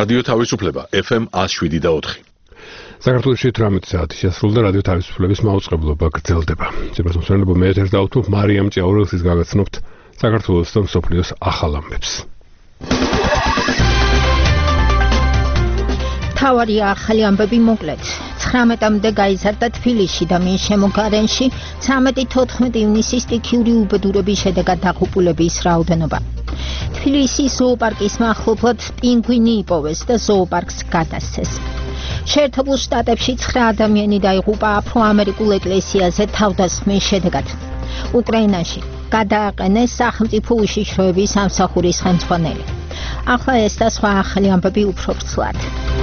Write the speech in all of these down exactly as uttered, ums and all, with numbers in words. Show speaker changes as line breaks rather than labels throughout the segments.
რადიო თავისუფლება ეფ ემ one oh seven point four.
საქართველოში ათმეტი საათი შესრულდა რადიო თავისუფლების მაუწყებლობა გრძელდება. Ცებას მოსვენებო მე ეთერს დავუთმობ მარიამ ჭიაურელსის გაგაცნობთ საქართველოს და მსოფლიოს ახალ ამბებს.
თავარი ახალი ამბები მოკლედ. ცხრამეტამდე გაიზარდა თბილისში და მის შემოგარენში ცხრამეტი-თოთხმეტი ივნისის სტიქიური უბედურების შედეგად დაღუპულების რაოდენობა. თბილისის ზოოპარკის მახლობლად პინგვინი იპოვეს და ზოოპარკს გადასცეს. შეერთებულ შტატებში ცხრა ადამიანი დაიღუპა აფრო-ამერიკულ ეკლესიაზე თავდასხმის შედეგად. უკრაინაში გადააყენეს სახელმწიფო უშიშროების სამსახურის ხელმძღვანელი. ახლა ეს და სხვა ახალი ამბები უფრო ვრცლად.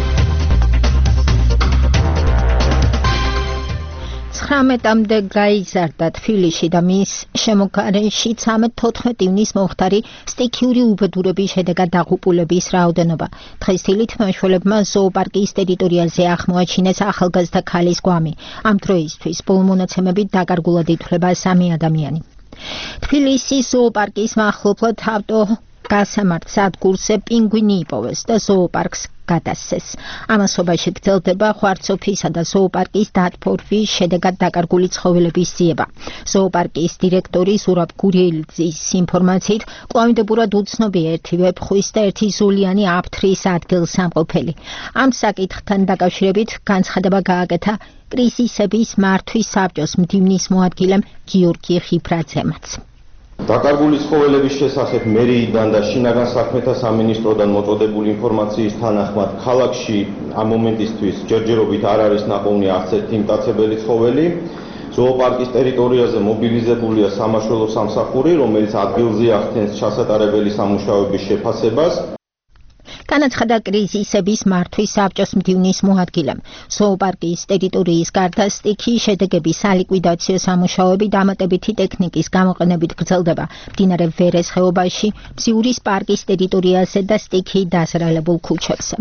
ცხრამეტამდე გაიზარდა თბილისში და მის შემოგარენში ცხრამეტ-თოთხმეტ ივნისს მომხდარი სტიქიური უბედურების შედეგად დაღუპულების რაოდენობა. დღეს დილით მშველებმა ზოოპარკის ტერიტორიაზე აღმოაჩინეს ახალგაზრდა ქალის გვამი. ამ დროისთვის ბოლო მონაცემებით დაკარგულად ითვლება სამი ადამიანი. თბილისის ზოოპარკის მახლობლად ავტო გასამართ სადგურზე პინგვინი იპოვეს და ზოოპარკს გადასცეს. ამასობაში გრძელდება ხვარცოფისა და ზოოპარკის დათბორვის შედეგად დაკარგული ცხოველების ძიება. ზოოპარკის დირექტორი ზურაბ გურიელიძის ინფორმაციით, კვლავინდებურად უცნობია ერთი ვეფხვის და ერთი ზოლიანი აფთრის ადგილსამყოფელი. ამ საკითხთან დაკავშირებით განცხადება გააკეთა კრიზისების მართვის საბჭოს მდივნის მოადგილემ გიორგი ხიფრაძემაც.
დაკარგული ცხოველების შესახებ მერიიდან და შინაგან საქმეთა სამინისტროდან მოწოდებული ინფორმაციის თანახმად ქალაქში ამ მომენტისთვის ჯერჯერობით არ არის ნაპოვნი არც ერთი მტაცებელი ცხოველი. ზოოპარკის ტერიტორიაზე მობილიზებულია სამაშველო სამსახური, რომელიც ადგილზე ახდენს ჩასატარებელი სამუშაოების შეფასებას.
განაცხადა კრიზისების მართვის საბჭოს მდივნის მოადგილემ. ზოოპარკის ტერიტორიის გარდა სტიქიის შედეგების სალიკვიდაციო სამუშაოები დამატებითი ტექნიკის გამოყენებით გრძელდება მდინარე ვერეს ხეობაში, ბზიურის პარკის ტერიტორიაზე და სტიქიით დასრალებულ ქუჩებზე.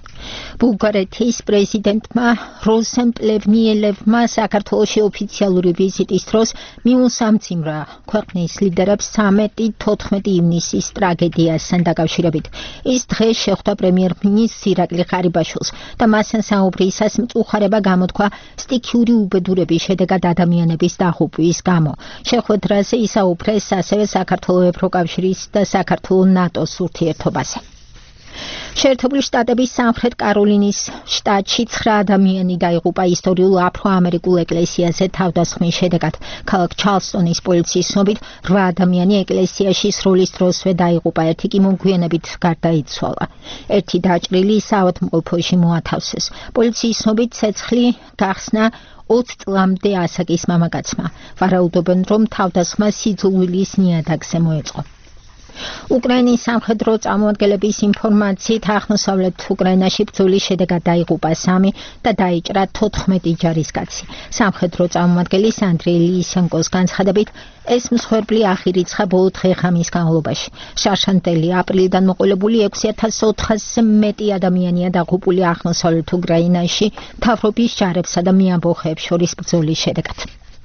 ბულგარეთის პრეზიდენტმა როსემ პლევნიელევმა საქართველოში ოფიციალური ვიზიტის დროს მიუსამძიმრა ქვეყნის ლიდერებს ცხრამეტი-თოთხმეტი ივნისის ტრაგედიასთან დაკავშირებით. ის დღეს შეხვდა პრემიერ-მინისტრს ირაკლი ღარიბაშვილს და მასთან საუბრისას მწუხარება გამოთქვა სტიქიური უბედურების შედეგად ადამიანების დაღუპვის გამო. შეხვედრაზე ისაუბრეს ასევე საქართველოს ევროკავშირის და საქართველოს ნატოს ურთიერთობაზე. შეერთებული შტატების სამხრეთ კაროლინის შტატში ცხრა ადამიანი დაიღუპა ისტორიულ აფრო-ამერიკულ ეკლესიაზე თავდასხმის შედეგად. ქალაქ ჩარლსტონის პოლიციის ცნობით რვა ადამიანი ეკლესიაში სროლის დროსვე დაიღუპა, ერთი კი მოგვიანებით გარდაიცვალა. ერთი დაჭრილი საავადმყოფოში მოათავსეს. პოლიციის ცნობით ცეცხლი გახსნა ოცი წლამდე ასაკის მამაკაცმა. ვარაუდობენ, რომ თავდასხმა სიძულვილის ნიადაგზე მოეწყო. უკრაინის სამხედრო წარმომადგენლების ინფორმაციით აღმოსავლეთ უკრაინაში ბრძოლის შედეგად დაიღუპა სამი და დაიჭრა თოთხმეტი ჯარისკაცი. სამხედრო წარმომადგენლის ანდრეი ლისენკოს განცხადებით, ეს მსხვერპლი აღირიცხა ბოლო დღე-ღამის განმავლობაში. შარშანტელი აპრილიდან მოყოლებული ექვსი ათას ოთხასზე მეტი ადამიანია დაღუპული აღმოსავლეთ უკრაინაში მთავრობის ჯარებსა და მეამბოხეებს შორის ბრძოლის შედეგად.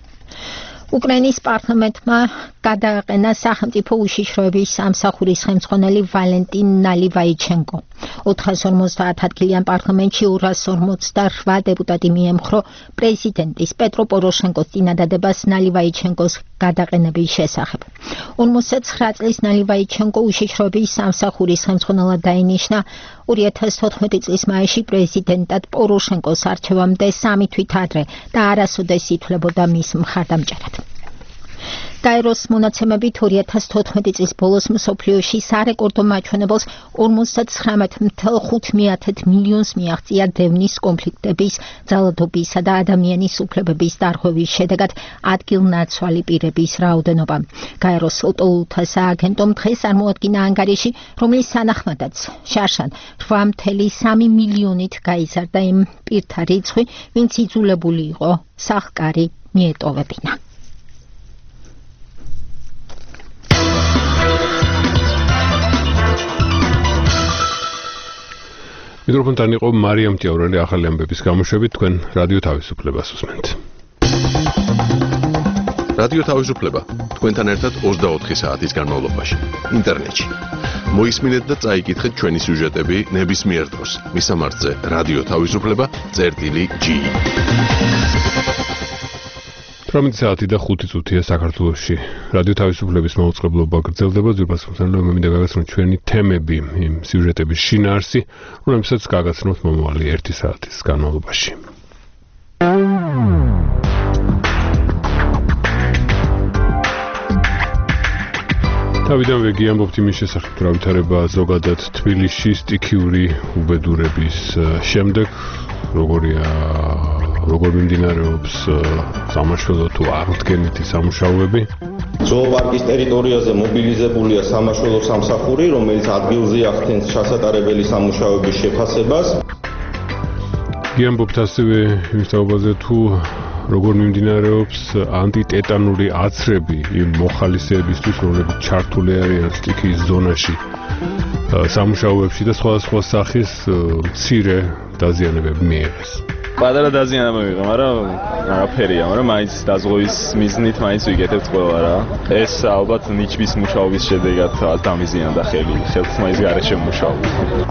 უკრაინის პარლამენტმა გადააყენა სახელმწიფო უშიშროების სამსახურის ხელმძღვანელი ვალენტინ ნალივაიჩენკო. ოთხას ორმოცდაათ ადგილიან პარლამენტში ორას ორმოცდარვა დეპუტატი მიემხრო პრეზიდენტის პეტრო პოროშენკოს წინადადებას ნალივაიჩენკოს გადაყენების შესახებ. ორმოცდაცხრა წლის ნალივაიჩენკო უშიშროების სამსახურის ხელმძღვანელად დაინიშნა ორი ათას თოთხმეტი წლის მაისში პრეზიდენტად პოროშენკოს არჩევამდე სამი თვით ადრე და არასოდეს ითვლებოდა მის მხარდამჭერად. გაეროს მონაცემებით ორი ათას თოთხმეტი წლის ბოლოს მსოფლიოში სარეკორდო მაჩვენებელს ორმოცდაცხრამეტ ათას ხუთი მილიონს მიაღწია დევნის კონფლიქტების, ძალადობისა და ადამიანის უფლებების დარღვევის შედეგად ადგილნაცვალი პირების რაოდენობა. გაეროს ოტოულთა სააგენტომ დღეს წარმოადგინა ანგარიში, რომლის თანახმადაც შარშან რვა წუთი სამი მილიონით გაიზარდა იმ პირთა რიცხვი, ვინც იძულებული იყო სახლკარი მიეტოვებინა.
მიკროფონთან იყო მარიამ ჭიაურელი ახალი ამბების გამოშვებით თქვენ რადიო თავისუფლებას უსმენთ.
რადიო თავისუფლება თქვენთან ერთად ოცდაოთხი საათის განმავლობაში ინტერნეტში. მოისმინეთ და წაიკითხეთ ჩვენი სიუჟეტები ნებისმიერ დროს. მისამართზე რადიო თავისუფლება წერტილი ჯი.
თვრამეტი საათი და ხუთი წუთია საქართველოში. რადიო თავისუფლების მაუწყებლობა გრძელდება. ძვირფასმოსალმე მინდა გაგაცნოთ ჩვენი თემები, იმ სიუჟეტების შინაარსი, რომლებსაც გაგაცნოთ მომავალი ერთი საათის განმავლობაში. თავიდანვე გიამბობთ იმის შესახებ, რა ვითარება ზოგადად თბილისში სტიქიური უბედურების შემდეგ, როგორია როგორ მიმდინარეობს სამაშველო თუ აღდგენითი სამუშაოები.
ზოოპარკის ტერიტორიაზე მობილიზებულია სამაშველო სამსახური, რომელიც ადგილზე ახდენს ჩასატარებელი სამუშაოების შეფასებას.
გიამბობთ ასევე იმის თაობაზე, თუ როგორ მიმდინარეობს ანტიტეტანური აცრები იმ მოხალისეებისთვის, რომლებიც ჩართული არიან სტიქიის ზონაში სამუშაოებში და სხვადასხვა სახის მცირე დაზიანებები მიიღეს.
პატარა დაზიანება მივიღე, მაგრამ არაფერია, მაგრამ მაინც დაზღვევის მიზნით მაინც ვიკეთებთ ყველა რა. ეს ალბათ ნიჩბის მუშაობის შედეგად დამიზიანდა ხელი, ხელს მაინც გარეშე მუშაობ.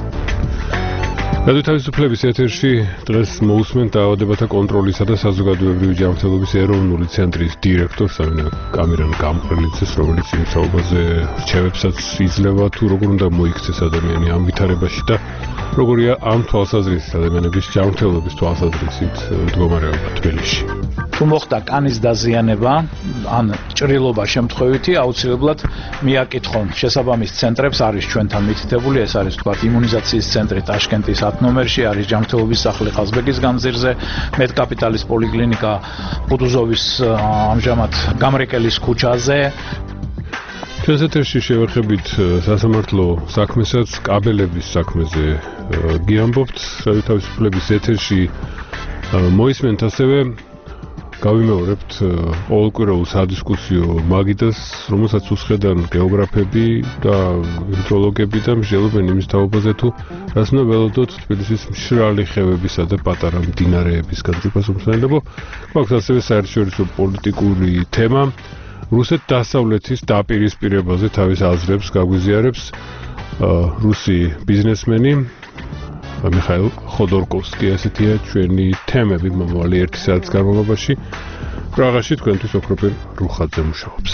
რადიო თავისუფლების ეთერში დღეს მოусმენთ დაავადებათა კონტროლისა და საზოგადოებრივი ჯანმრთელობის ეროვნული ცენტრის დირექტორს კამერან გამყრელიძეს, რომელიც იმ საუბარზე რჩევებსაც იძლევა თუ როგორ უნდა მოიქცეს ადამიანი ამ ვითარებაში და როგორია ამ თვალსაზრისით ადამიანების ჯანმრთელობის თვალსაზრისით მდგომარეობა თბილისში.
თუ მოხდა კანის დაზიანება, ან ჭრილობა შემთხვევითი, აუცილებლად მიაკითხონ შესაბამის ცენტრებს, არის ჩვენთან მითითებული, ეს არის თქვათ იმუნიზაციის ცენტრი ტაშკენტის ათ ნომერში, არის ჯანმრთელობის სახლი ყაზბეგის განძირზე, მედკაპიტალის პოლიკლინიკა კუტუზოვის ამჟამად გამრეკელის ქუჩაზე. ჩვენს ეთერში შევეხებით სასამართლო საქმესაც, კაბელების საქმეზე გიამბობთ. რადიო თავისუფლების ეთერში მოისმენთ ასევე გავიმეორებთ ყოველკვირეულ სადისკუსიო მაგიდას, რომელსაც უსხედან გეოგრაფები და ჰიდროლოგები და მსჯელობენ იმის თაობაზე, თუ რას უნდა ველოდოთ თბილისის მშრალი ხევებისა და პატარა მდინარეების განძრიფასუმსხნელებო. გვაქვს ასევე საერთაშორისო პოლიტიკური თემა. რუსეთ-დასავლეთის დაპირისპირებაზე თავის აზრებს გაგვიზიარებს რუსი ბიზნესმენი მიხაილ ხოდორკოვსკი. ესეთია ჩვენი თემები მომავალი ერთი საათის განმავლობაში. პრაღაში თქვენთვის ოქროპირ რუხაძე მუშაობს.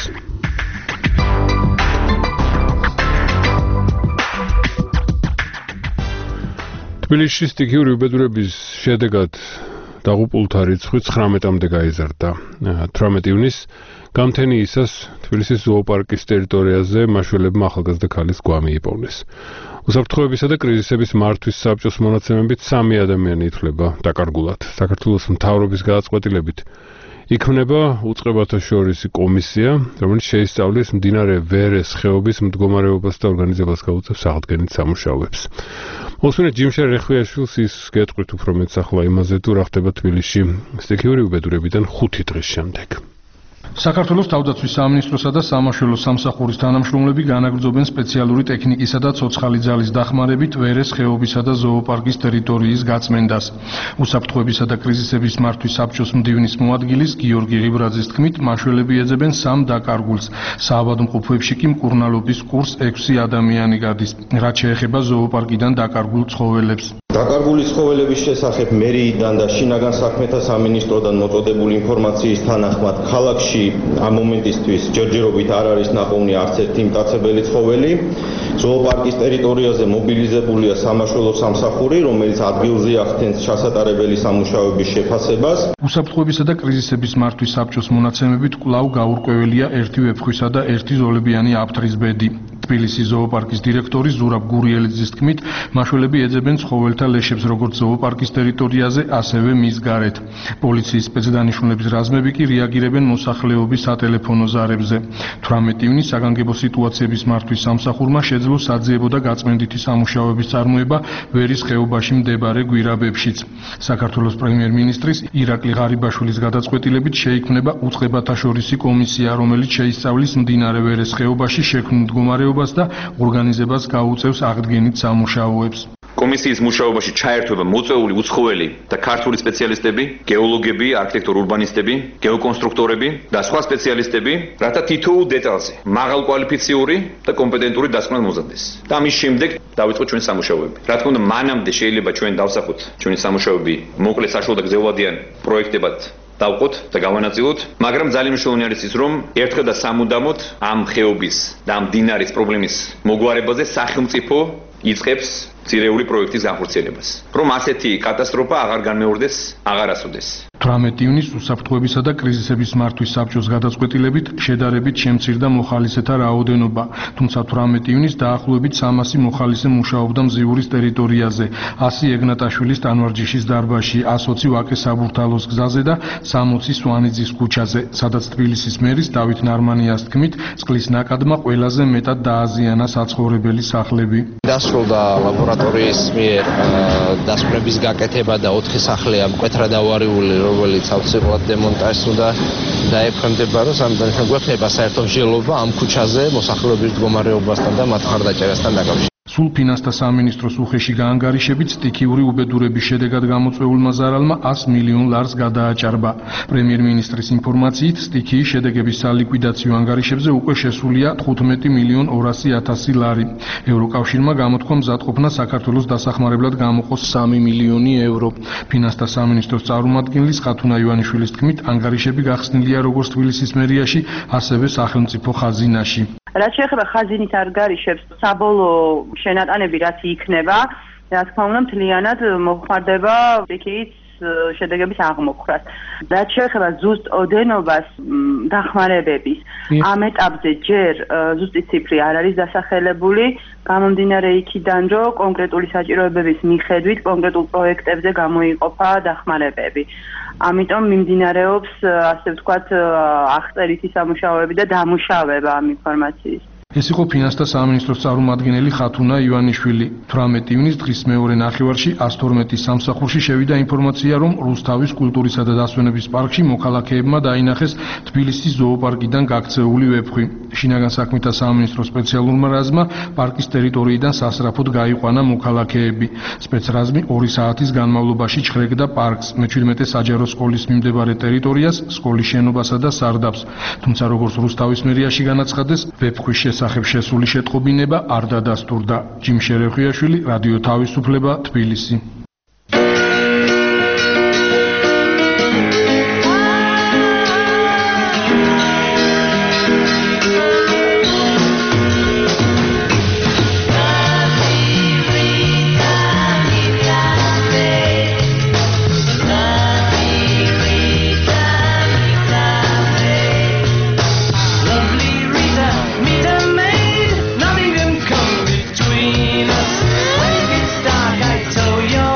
თბილისში სტიქიური უბედურების შედეგად დაღუპულთა რიცხვი ცხრამეტამდე გაიზარდა. თვრამეტი ივნისს გამთენიისას თბილისის ზოოპარკის ტერიტორიაზე მაშველებმა ახალგაზრდა ქალის გვამი იპოვნეს. უსაფრთხოებისა და კრიზისების მართვის საბჭოს მონაცემებით სამი ადამიანი ითვლება დაკარგულად. საქართველოს მთავრობის გადაწყვეტილებით იქმნება უწყებათა შორისი კომისია, რომელიც შეისწავლის მდინარე ვერეს ხეობის მდგომარეობას და ორგანიზებას გაუწევს აღდგენით სამუშაოებს. მოსმენთ ჯიმშარ რეხვიაშვილს ის გეტყვით უფრო მეტს ახლა იმაზე, თუ რა ხდება თბილისში სტიქიური უბედურებიდან ხუთი დღის შემდეგ.
საქართველოს თავდაცვის სამინისტროსა და სამაშველო სამსახურის თანამშრომლები განაგრძობენ სპეციალური ტექნიკისა და ცოცხალი ძალის დახმარებით ვერეს ხეობისა და ზოოპარკის ტერიტორიის გაწმენდას. უსაფრთხოებისა და კრიზისების მართვის საბჭოს მდივნის მოადგილის გიორგი ღიბრაძის თქმით, მაშველები ეძებენ სამ დაკარგულს. საავადმყოფოებში კი მკურნალობის კურს ექვსი ადამიანი გადის, რაც შეეხება ზოოპარკიდან დაკარგულ ცხოველებს.
დაკარგული ცხოველების შესახებ მერიიდან და შინაგან საქმეთა სამინისტროდან მოწოდებული ინფორმაციის თანახმად ქალაქში ამ მომენტისთვის ჯერჯერობით არ არის ნაპოვნი არც ერთი მტაცებელი ცხოველი. ზოოპარკის ტერიტორიაზე მობილიზებულია სამაშველო სამსახური, რომელიც ადგილზე ახდენს ჩასატარებელი სამუშაოების შეფასებას.
უსაფრთხოებისა და კრიზისების მართვის საბჭოს მონაცემებით კვლავ გაურკვეველია ერთი ვეფხვისა და ერთი ზოლებიანი აფთრის ბედი. თბილისის ზოოპარკის დირექტორი ზურაბ გურიელიძის თქმით, მაშველები ეძებენ ცხოველთა ლეშებს როგორც ზოოპარკის ტერიტორიაზე, ასევე მის გარეთ. პოლიციის სპეცდანიშნულების რაზმები კი რეაგირებენ მოსახლეობის სატელეფონო ზარებზე. თვრამეტი ივნისს საგანგებო სიტუაციების მართვის სამსახურმა შეძლო საძიებო და გაწმენდითი სამუშაოების წარმოება ვერის ხეობაში მდებარე გვირაბებშიც. საქართველოს პრემიერ-მინისტრის ირაკლი ღარიბაშვილის გადაწყვეტილებით შეიქმნება უწყებათა შორისი კომისია, რომელიც შეისწავლის მდინარე ვერეს ხეობაში შექმნილ მდგომარეობას და ორგანიზებას გაუწევს აღდგენით სამუშაოებს.
კომისიის მუშაობაში ჩაერთვება მოწვეული უცხოელი და ქართული სპეციალისტები, გეოლოგები, არქიტექტორ-ურბანისტები, გეოკონსტრუქტორები და სხვა სპეციალისტები, რათა თითოეულ დეტალზე მაღალკვალიფიციური და კომპეტენტური დასკვნა მოზადდეს. და მის შემდეგ დავიწყოთ ჩვენი სამუშაოები. რა თქმა უნდა, მანამდე შეიძლება ჩვენ დავსახოთ ჩვენი სამუშაოები მოკლე საშუალო და გრძელვადიან პროექტებად დავყოთ და გავანაწილოთ, მაგრამ ძალიან მნიშვნელოვანი არის ის, რომ ერთხელ და სამუდამოდ ამ ხეობის და ამ დინარის პრობლემის მოგვარებაზე სახელმწიფო იწყებს ძირეული პროექტის განხორციელებას, რომ ასეთი კატასტროფა აღარ განმეორდეს, აღარ ასოდეს.
თვრამეტი ივნის უსაფრთხოებისა და კრიზისების მართვის საბჭოს გადაწყვეტილებით შედარებით შემცირდა მოხალისეთა რაოდენობა, თუმცა თვრამეტი ივნის დაახლოებით სამასი მოხალისე მუშაობდა მზიურის ტერიტორიაზე, ასი ეგნატაშვილის ტანვარჯიშის დარბაზში, ას ოცი ვაკე საბურთალოს გზაზე და სამოცი სვანიძის ქუჩაზე, სადაც თბილისის მერის დავით ნარმანიას თქმით, წყლის ნაკადმა ყველაზე მეტად დააზიანა საცხოვრებელი სახლები.
დასრულდა ლაბორატორიის მიერ დასკვნების გაკეთება და ოთხი სახლია მკვეთრად ავარიული, რომელიც ავცირებლად დემონტაჟს უნდა დაექვემდებაროს, ამიტომ გვექნება საერთო მსჯელობა ამ ქუჩაზე მოსახლეობის მდგომარეობასთან და მათ მხარდაჭერასთან დაკავშირებით.
სულ ფინანსთა სამინისტროს უხეში გაანგარიშებით სტიქიური უბედურების შედეგად გამოწვეულმა ზარალმა ას მილიონ ლარს გადააჭარბა. პრემიერ-მინისტრის ინფორმაციით, სტიქიის შედეგების სალიკვიდაციო ანგარიშებზე უკვე შესულია თხუთმეტი მილიონ ორასი ათასი ლარი. ევროკავშირმა გამოთქვა მზადყოფნა საქართველოს დასახმარებლად გამოყოს სამი მილიონი ევრო. ფინანსთა სამინისტროს წარმომადგენლის ხათუნა ივანიშვილის თქმით, ანგარიშები გახსნილია როგორც თბილისის მერიაში, ასევე სახელმწიფო ხაზინაში.
რაც შეეხება ხაზინის ანგარიშებს, საბოლოო შენატანები რაც იქნება, რა თქმა უნდა, მთლიანად მოხმარდება სტიქიის შედეგების აღმოფხვრას. რაც შეეხება ზუსტ ოდენობას დახმარებების, ამ ეტაპზე ჯერ ზუსტი ციფრი არ არის დასახელებული, გამომდინარე იქიდან, რომ კონკრეტული საჭიროებების მიხედვით კონკრეტულ პროექტებზე გამოიყოფა დახმარებები. ამიტომ მიმდინარეობს, ასე ვთქვათ, აღწერითი სამუშაოები და დამუშავება ამ ინფორმაციის.
ეს იყო ფინანსთა სამინისტროს წარმომადგენელი ხათუნა ივანიშვილი. თვრამეტი ივნის დღის მეორე ნახევარში ას თორმეტი სამსახურში შევიდა ინფორმაცია, რომ რუსთავის კულტურისა და დასვენების პარკში მოქალაქეებმა დაინახეს თბილისის ზოოპარკიდან გაქცეული ვეფხვი. შინაგან საქმეთა სამინისტროს სპეციალურმა რაზმმა პარკის ტერიტორიიდან სასწრაფოდ გაიყვანა მოქალაქეები. სპეცრაზმი ორი საათის განმავლობაში ჩხრეკდა პარკს, მეჩვიდმეტე საჯარო სკოლის მიმდებარე ტერიტორიას, სკოლის შენობასა და სარდაფს. თუმცა როგორც რუსთავის მერიაში განაცხადეს, ვეფხვის შესახებ შესული შეტყობინება არ დადასტურდა. ჯიმ შერეხვიაშვილი, რადიო თავისუფლება, თბილისი.
Yo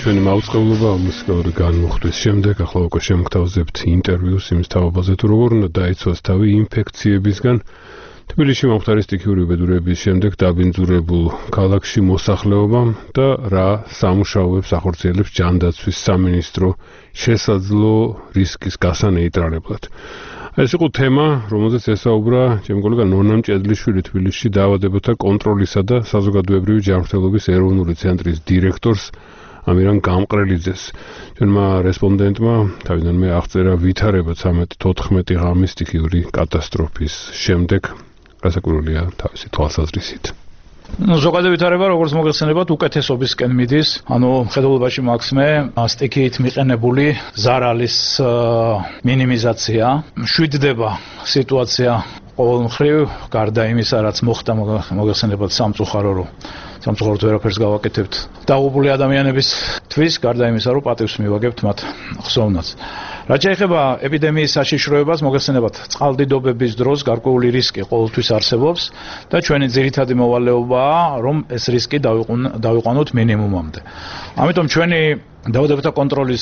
ჩვენი მაუწყებლობა მუსიკალური განმუხტვის შემდეგ ახლა უკვე შემოგთავაზებთ ინტერვიუს იმის თავაზე თუ როგორ უნდა დაიცვას თავი ინფექციებისგან თბილისში მომხდარი სტიქიური უბედურების შემდეგ დაბინძურებულ ქალაქში მოსახლეობამ და რა სამუშაოებს ახორციელებს ჯანდაცვის სამინისტრო შესაძლო რისკის გასანეიტრალებლად. ეს იყო თემა, რომელზეც ესაუბრა ჩემი კოლეგა ნონა მჭედლიშვილი თბილისში დაავადებათა კონტროლისა და საზოგადოებრივი ჯანმრთელობის ეროვნული ცენტრის დირექტორს ამირან გამყრელიძეს. ჩვენმა რესპონდენტმა თავიდანვე აღწერა ვითარება თოთხმეტი ღამის სტიქიური კატასტროფის შემდეგ, გასაკვირველია თავისი თვალსაზრისით.
Ну, ზოგადად ვითარება, როგორც მოგეხსენებათ, უკეთესობისკენ მიდის. ანუ მხედველობაში მაქსიმე სტიქიით მიყენებული ზარალის მინიმიზაცია. შვიდდება სიტუაცია ყოველ მხრივ, გარდა იმისა, რაც მოხდა მოგეხსენებათ სამწუხარო, რომ სამწუხაროდ ვერაფერს გავაკეთებთ. დაღუპული ადამიანების თვის, გარდა იმისა, რომ პატივს მივაგებთ მათ ხსოვნას. რაც შეეხება ეპიდემიის საშიშროებას, მოგეხსენებათ, წყალდიდობების დროს გარკვეული რისკი ყოველთვის არსებობს და ჩვენი ძირითადი მოვალეობაა, რომ ეს რისკი დავიყვანოთ მინიმუმამდე. ამიტომ ჩვენი დაავადებათა კონტროლის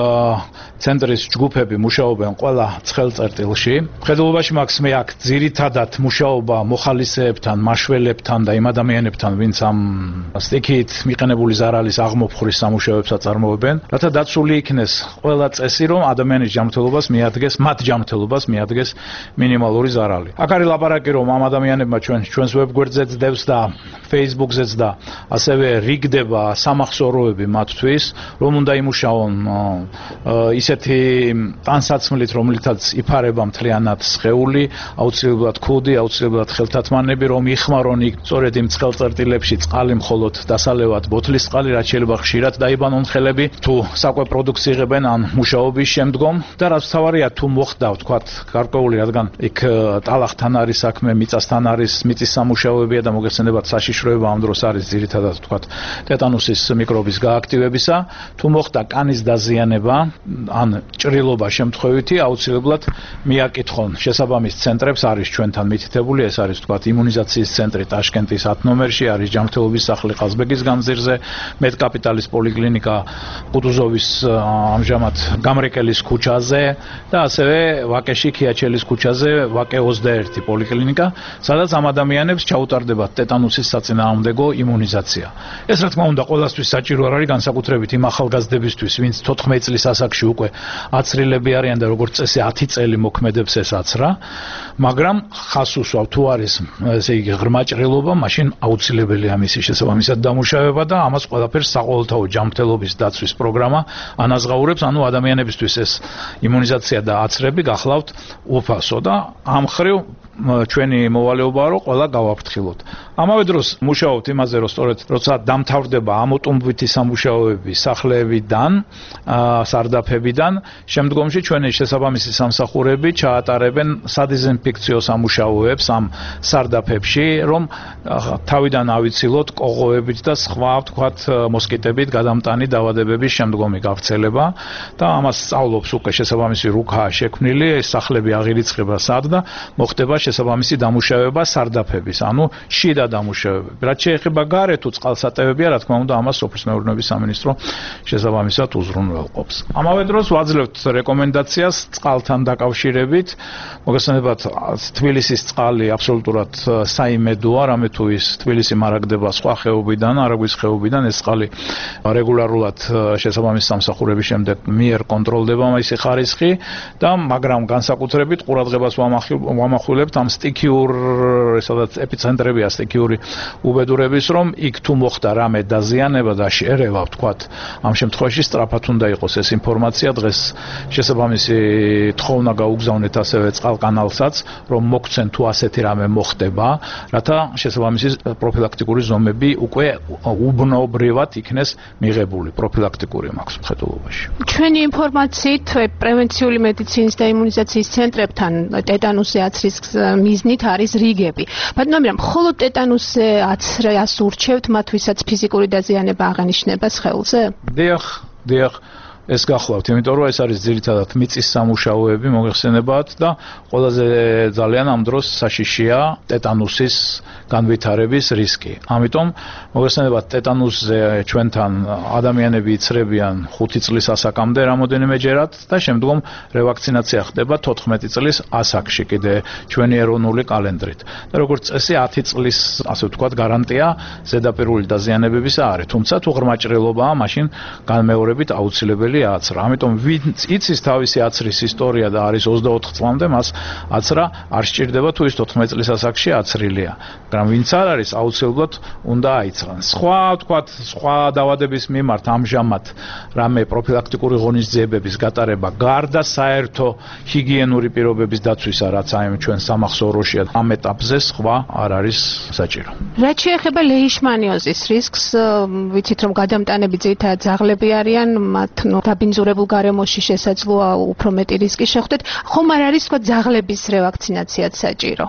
ცენტრის ჯგუფები მუშაობენ ყველა ცხელ წერტილში. მხედველობაში მაქსიმე აქ ძირითადად მუშაობა მოხალისეებთან, მაშველებთან და იმ ადამიანებთან, ვინც ამ სტიქიით მიყენებული ზარალის აღმოფხვრის სამუშაოებს აწარმოებენ, რათა დაცული იქნეს ყველა წესი, რომ ადამიანის ჯანმრთელობას მიადგეს, მათ ჯანმრთელობას მიადგეს მინიმალური ზარალი. აქ არის ლაპარაკი, რომ ამ ადამიანებმა ჩვენ ჩვენს ვებგვერდზეც დევს და Facebook-ზეც და ასევე რიგდება სამახსოვროები მათთვის, რომ უნდა იმუშაონ ისეთი ტანსაცმლით, რომლითაც იფარება მთლიანად სხეული, აუცილებლად ქუდი, აუცილებლად ხელთათმანები, რომ იხმარონ იქ სწორედ იმ ცხელ წერტილებში წყალი მხოლოდ დასალევად ბოთლის წყალი, რაც შეიძლება ხშირად დაიბანონ ხელები, თუ საკვე პროდუქტს იღებენ ან მუშაობის შემდგომ და რაც თავარია თუ მოხდა, ვთქვათ, გარკვეული, რადგან იქ ტალახთან არის საქმე, მიწასთან არის, მიწის სამუშაოებია და მოგეხსენებათ საშიშროება ამ დროს არის ძირითადად, ვთქვათ, ტეტანუსის მიკრობის გააქტივებისა. თუ მოხდა კანის დაზიანება ან ჭრილობა შემთხვევითი, აუცილებლად მიაკითხონ შესაბამის ცენტრებს, არის ჩვენთან მითითებული, ეს არის ვთქვათ იმუნიზაციის ცენტრი ტაშკენტის ათ ნომერში, არის ჯანმრთელობის სახლი ყაზბეგის განძირზე, მედკაპიტალის პოლიკლინიკა კუტუზოვის ამჟამად გამრეკელის ქუჩაზე და ასევე ვაკეში ქიაჩელის ქუჩაზე ვაკე ოცდაერთი პოლიკლინიკა, სადაც ამ ადამიანებს ჩაუტარდებათ ტეტანუსის საწინააღმდეგო იმუნიზაცია. ეს რა თქმა უნდა ყველასთვის საჭირო არ არის, განსაკუთრებით იმ ახალგაზრდებისთვის, ვინც თოთხმეტი წლის ასაკში უკვე აცრილები არიან და როგორც წესი ათი წელი მოქმედებს ეს აცრა, მაგრამ ხას უსვავ თუ არის ესე იგი ღრმა ჭრილობა, მაშინ აუცილებელია მისი შესაბამისად დამუშავება და ამას ყველაფერს საყოველთაო ჯანმრთელობის დაცვის პროგრამა ანაზღაურებს, ანუ ადამიანებისთვის ეს იმუნიზაცია და აცრები გახლავთ უფასო და ამ ხრივ ჩვენი მოვალეობაა, რომ ყველა გავაფრთხილოთ. ამავე დროს მუშაობთ იმაზე, რომ სწორედ როცა დამთავრდება ამოტუმბვითი სამუშაოები სახლეებიდან, სარდაფებიდან, შემდგომში ჩვენი შესაბამისი სამსახურები ჩაატარებენ სადეზინფექციო სამუშაოებს ამ სარდაფებში, რომ თავიდან ავიცილოთ კოღოებით და სხვა, ვთქვათ, მოსკიტებით გადამტანი დაავადებების შემდგომი გავრცელება და ამას სწავლობს უკვე შესაბამისი რუქაა შექმნილი, ეს სახლები აღირიცხება სად და მოხდება შესაბამისი დამუშავება სარდაფების, ანუ შიდა დამუშავებები. რაც შეეხება გარე თუ წყალსატევებია, რა თქმა უნდა, ამას სოფლის მეურნეობის სამინისტრო შესაბამისად უზრუნველყოფს. ამავე დროს ვაძლევთ რეკომენდაციას წყალთან დაკავშირებით. მოგესალმებათ, თბილისის წყალი აბსოლუტურად საიმედოა, რამე თუ ის თბილისი მარაგდება სხვა ხეობიდან, არაგვის ხეობიდან, ეს წყალი რეგულარულად შესაბამის სამსახურების შემდეგ მიერ კონტროლდება მისი ხარისხი და მაგრამ განსაკუთრებით ყურადღებას ვამახვილებთ ამ სტიქიურ, სადაც ეპიცენტრებია სტიქიური უბედურების, რომ იქ თუ მოხდა რამე დაზიანება და შეერევა, ვთქვათ, ამ შემთხვევაში სწრაფად უნდა იყოს ეს ინფორმაცია, დღეს შესაბამისი თხოვნა გაუგზავნეთ ასევე წყალკანალსაც, რომ მოგცენ თუ ასეთი რამე მოხდება, რათა შესაბამისი პროფილაქტიკური ზომები უკვე უბნობრივად იქნეს მიღებული, პროფილაქტიკური მაქვს მხედველობაში.
ჩვენი ინფორმაციით პრევენციული მედიცინის და იმუნიზაციის ცენტრებთან ტეტანუსზე აცრის მიზნით არის რიგები. მაგრამ მხოლოდ ტეტანუსზე აცრას ურჩევთ მათ, ვისაც ფიზიკური დაზიანება აღენიშნება სხეულზე?
დიახ, დიახ. ეს გახლავთ, იმიტომ რომ ეს არის ძირითადად მიწის სამუშაოები მოიხსენებათ და ყველაზე ძალიან ამ დროს საშიშია ტეტანუსის განვითარების რისკი. ამიტომ მოიხსენებათ ტეტანუსზე ჩვენთან ადამიანები იცრებიან ხუთი წლის ასაკამდე რამოდენიმეჯერად და შემდგომ რევაქცინაცია ხდება თოთხმეტი წლის ასაკში კიდე ჩვენი ეროვნული კალენდრით. და როგორც წესი ათი წლის ასე ვთქვათ გარანტია ზედაპირული დაზიანებებისა არის. თუმცა თუ ღრმა ჭრილობაა, მაშინ განმეორებით აუცილებელი აცრა. ამიტომ ვინც იცის თავისი აცრის ისტორია და არის ოცდაოთხ წლამდე, მას აცრა არ სჭირდება თუ ის თოთხმეტი წლის ასაკში აცრილია. მაგრამ ვინც არ არის, აუცილებლად უნდა აიცრან. სხვა ვთქვათ, სხვა დაავადების მიმართ ამჟამად რამე პროფილაქტიკური ღონისძიებების გატარება გარდა საერთო ჰიგიენური პირობების დაცვისა, რაც აი ჩვენ სამახსოვროშია, ამ ეტაპზე სხვა არ არის საჭირო.
რაც შეეხება ლეიშმანიოზის რისკს, ვიცით რომ გადამტანები ძირითადად ძაღლები არიან, მათ ნუ დაბინძურებულ გარემოში შესაძლოა უფრო მეტი რისკი შეხვდეთ. ხომ არ არის თქვა ძაღლების რევაქცინაციაც საჭირო?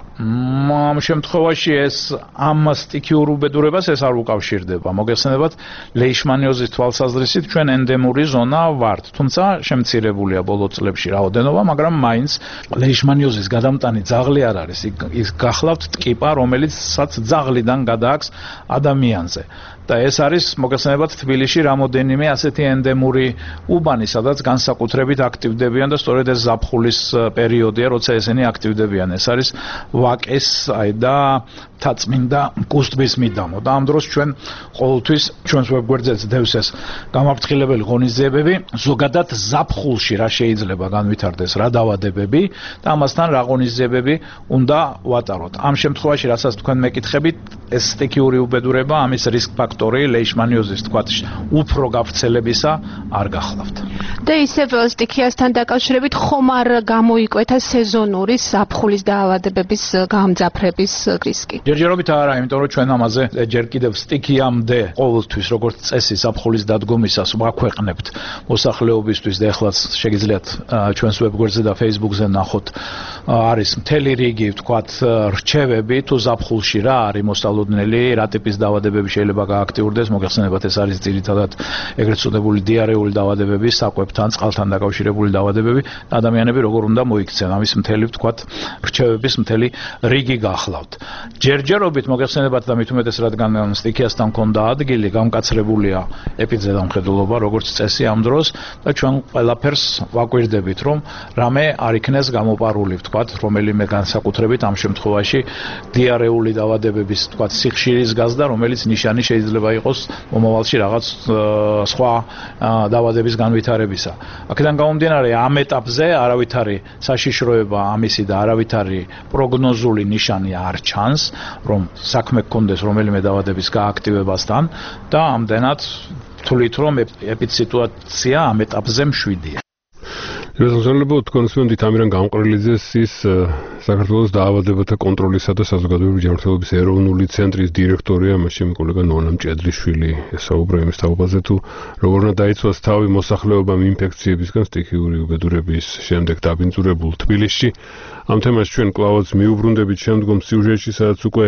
ამ შემთხვევაში ეს ამ სტიქიურ უბედურებას ეს არ უკავშირდება. მოგეხსენებათ, ლეიშმანიოზის თვალსაზრისით ჩვენ ენდემური ზონა ვართ, თუმცა შემცირებულია ბოლო წლებში რაოდენობა, მაგრამ მაინც ლეიშმანიოზის გადამტანი ძაღლი არ არის. ის გახლავთ ტკიპა, რომელიცაც ძაღლიდან გადააქვს ადამიანზე. და ეს არის მოგეხსენებათ თბილისში რამოდენიმე ასეთი ენდემური უბანი, სადაც განსაკუთრებით აქტივდებიან და სწორედ ეს ზაფხულის პერიოდია, როცა ესენი აქტივდებიან. ეს არის ვაკეს აი და თაწმინდა კუსტბის მიდამო და ამ დროს ჩვენ ყოველთვის ჩვენს ვებგვერდზეც დევს ეს გამაფრთხილებელი ღონისძიებები, ზოგადად ზაფხულში რა შეიძლება განვითარდეს, რა დაავადებები და ამასთან რა ღონისძიებები უნდა ვატაროთ. ამ შემთხვევაში, რასაც თქვენ მეკითხებით, ეს სტიქიური უბედურება, ამის რისკ ფაქტორი ლეიშმანიოზის თქვათ უფრო გავრცელებისა არ გახლავთ.
და ისევ სტიქიასთან დაკავშირებით ხომ არ გამოიკვეთა სეზონური ზაფხულის დაავადებების გამძაფრების რისკი?
ჯერჯერობით არა, იმიტომ რომ ჩვენ ამაზე ჯერ კიდევ სტიქიამდე ყოველთვის როგორც წესი ზაფხულის დადგომისას ვაქვეყნებთ მოსახლეობისთვის და ეხლაც შეგიძლიათ ჩვენს ვებგვერდზე და Facebook-ზე ნახოთ, არის მთელი რიგი ვთქვათ რჩევები თუ ზაფხულში რა არის მოსალოდნელი, რა ტიპის დაავადებები შეიძლება გააქტიურდეს. მოგეხსენებათ, ეს არის ძირითადად ეგრეთ წოდებული დიარეული დაავადებები, საკვებთან, წყალთან დაკავშირებული დაავადებები და ადამიანები როგორ უნდა მოიქცენ. ამის მთელი ვთქვათ რჩევების მთელი რიგი გახლავთ. ჯერჯერობით მოგეხსენებათ და მით უმეტეს რადგან სტიქიასთან ქონდა ადგილი, გამკაცრებულია ეპიდემიოლოგია, როგორც წესი ამ დროს და ჩვენ ყველაფერს ვაკვირდებით, რომ რამე არ იქნეს გამოპარული, ვთქვათ, რომელიმე განსაკუთრებით ამ შემთხვევაში დიარეული დაავადებების, ვთქვათ, სიხშირის გაზრდა, რომელიც ნიშანი შეიძლება იყოს მომავალში რაღაც სხვა დაავადების განვითარებისა. აქედან გამომდინარე, ამ ეტაპზე არავითარი საშიშროება ამისი და არავითარი პროგნოზული ნიშანი არ ჩანს, რომ საქმე გქონდეს რომელიმე დაავადების გააქტივებასთან და ამდენად ვთვლით, რომ ეპიდსიტუაცია ამ ეტაპზე მშვიდია.
შესაძლებლობა კონსულტანტი თამირან გამყრელიძეს ის საქართველოს დაავადებათა კონტროლისა და საზოგადოებრივი ჯანმრთელობის ეროვნული ცენტრის დირექტორია, მაშინ კოლეგა ნონა მჭედლიშვილი ესაუბრა იმის თაობაზე, თუ როგორ უნდა დაიცვას თავი მოსახლეობამ ინფექციებისგან სტიქიური უბედურების შემდეგ დაბინძურებულ თბილისში. ამ თემას ჩვენ კვლავაც მიუბრუნდებით შემდგომ სიუჟეტში, სადაც უკვე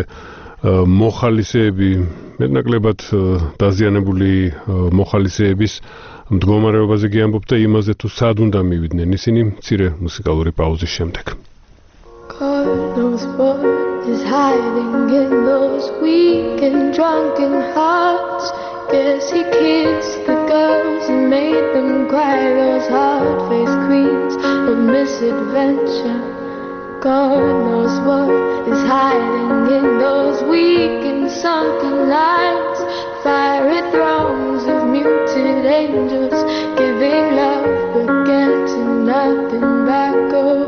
მოხალისეები, მეტნაკლებად დაზიანებული მოხალისეების მდგომარეობაზე გიამბობთ და იმაზე, თუ სად უნდა მივიდნენ ისინი მცირე მუსიკალური პაუზის შემდეგ.
God knows what is hiding in those weak and drunken hearts. Guess he kissed the girls and made them cry, those hard-faced queens of misadventure. God knows what is hiding in those weak and sunken lines, fiery thrones of muted angels giving love but getting nothing back. Oh,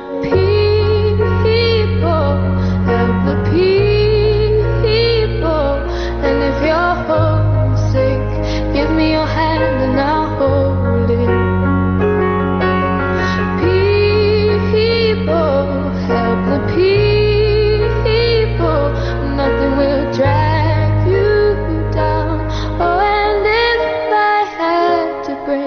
people, help the people, and if you're homesick, give me your hand and I'll hold it. People, help the people, nothing will drag you down. Oh, and if I had to break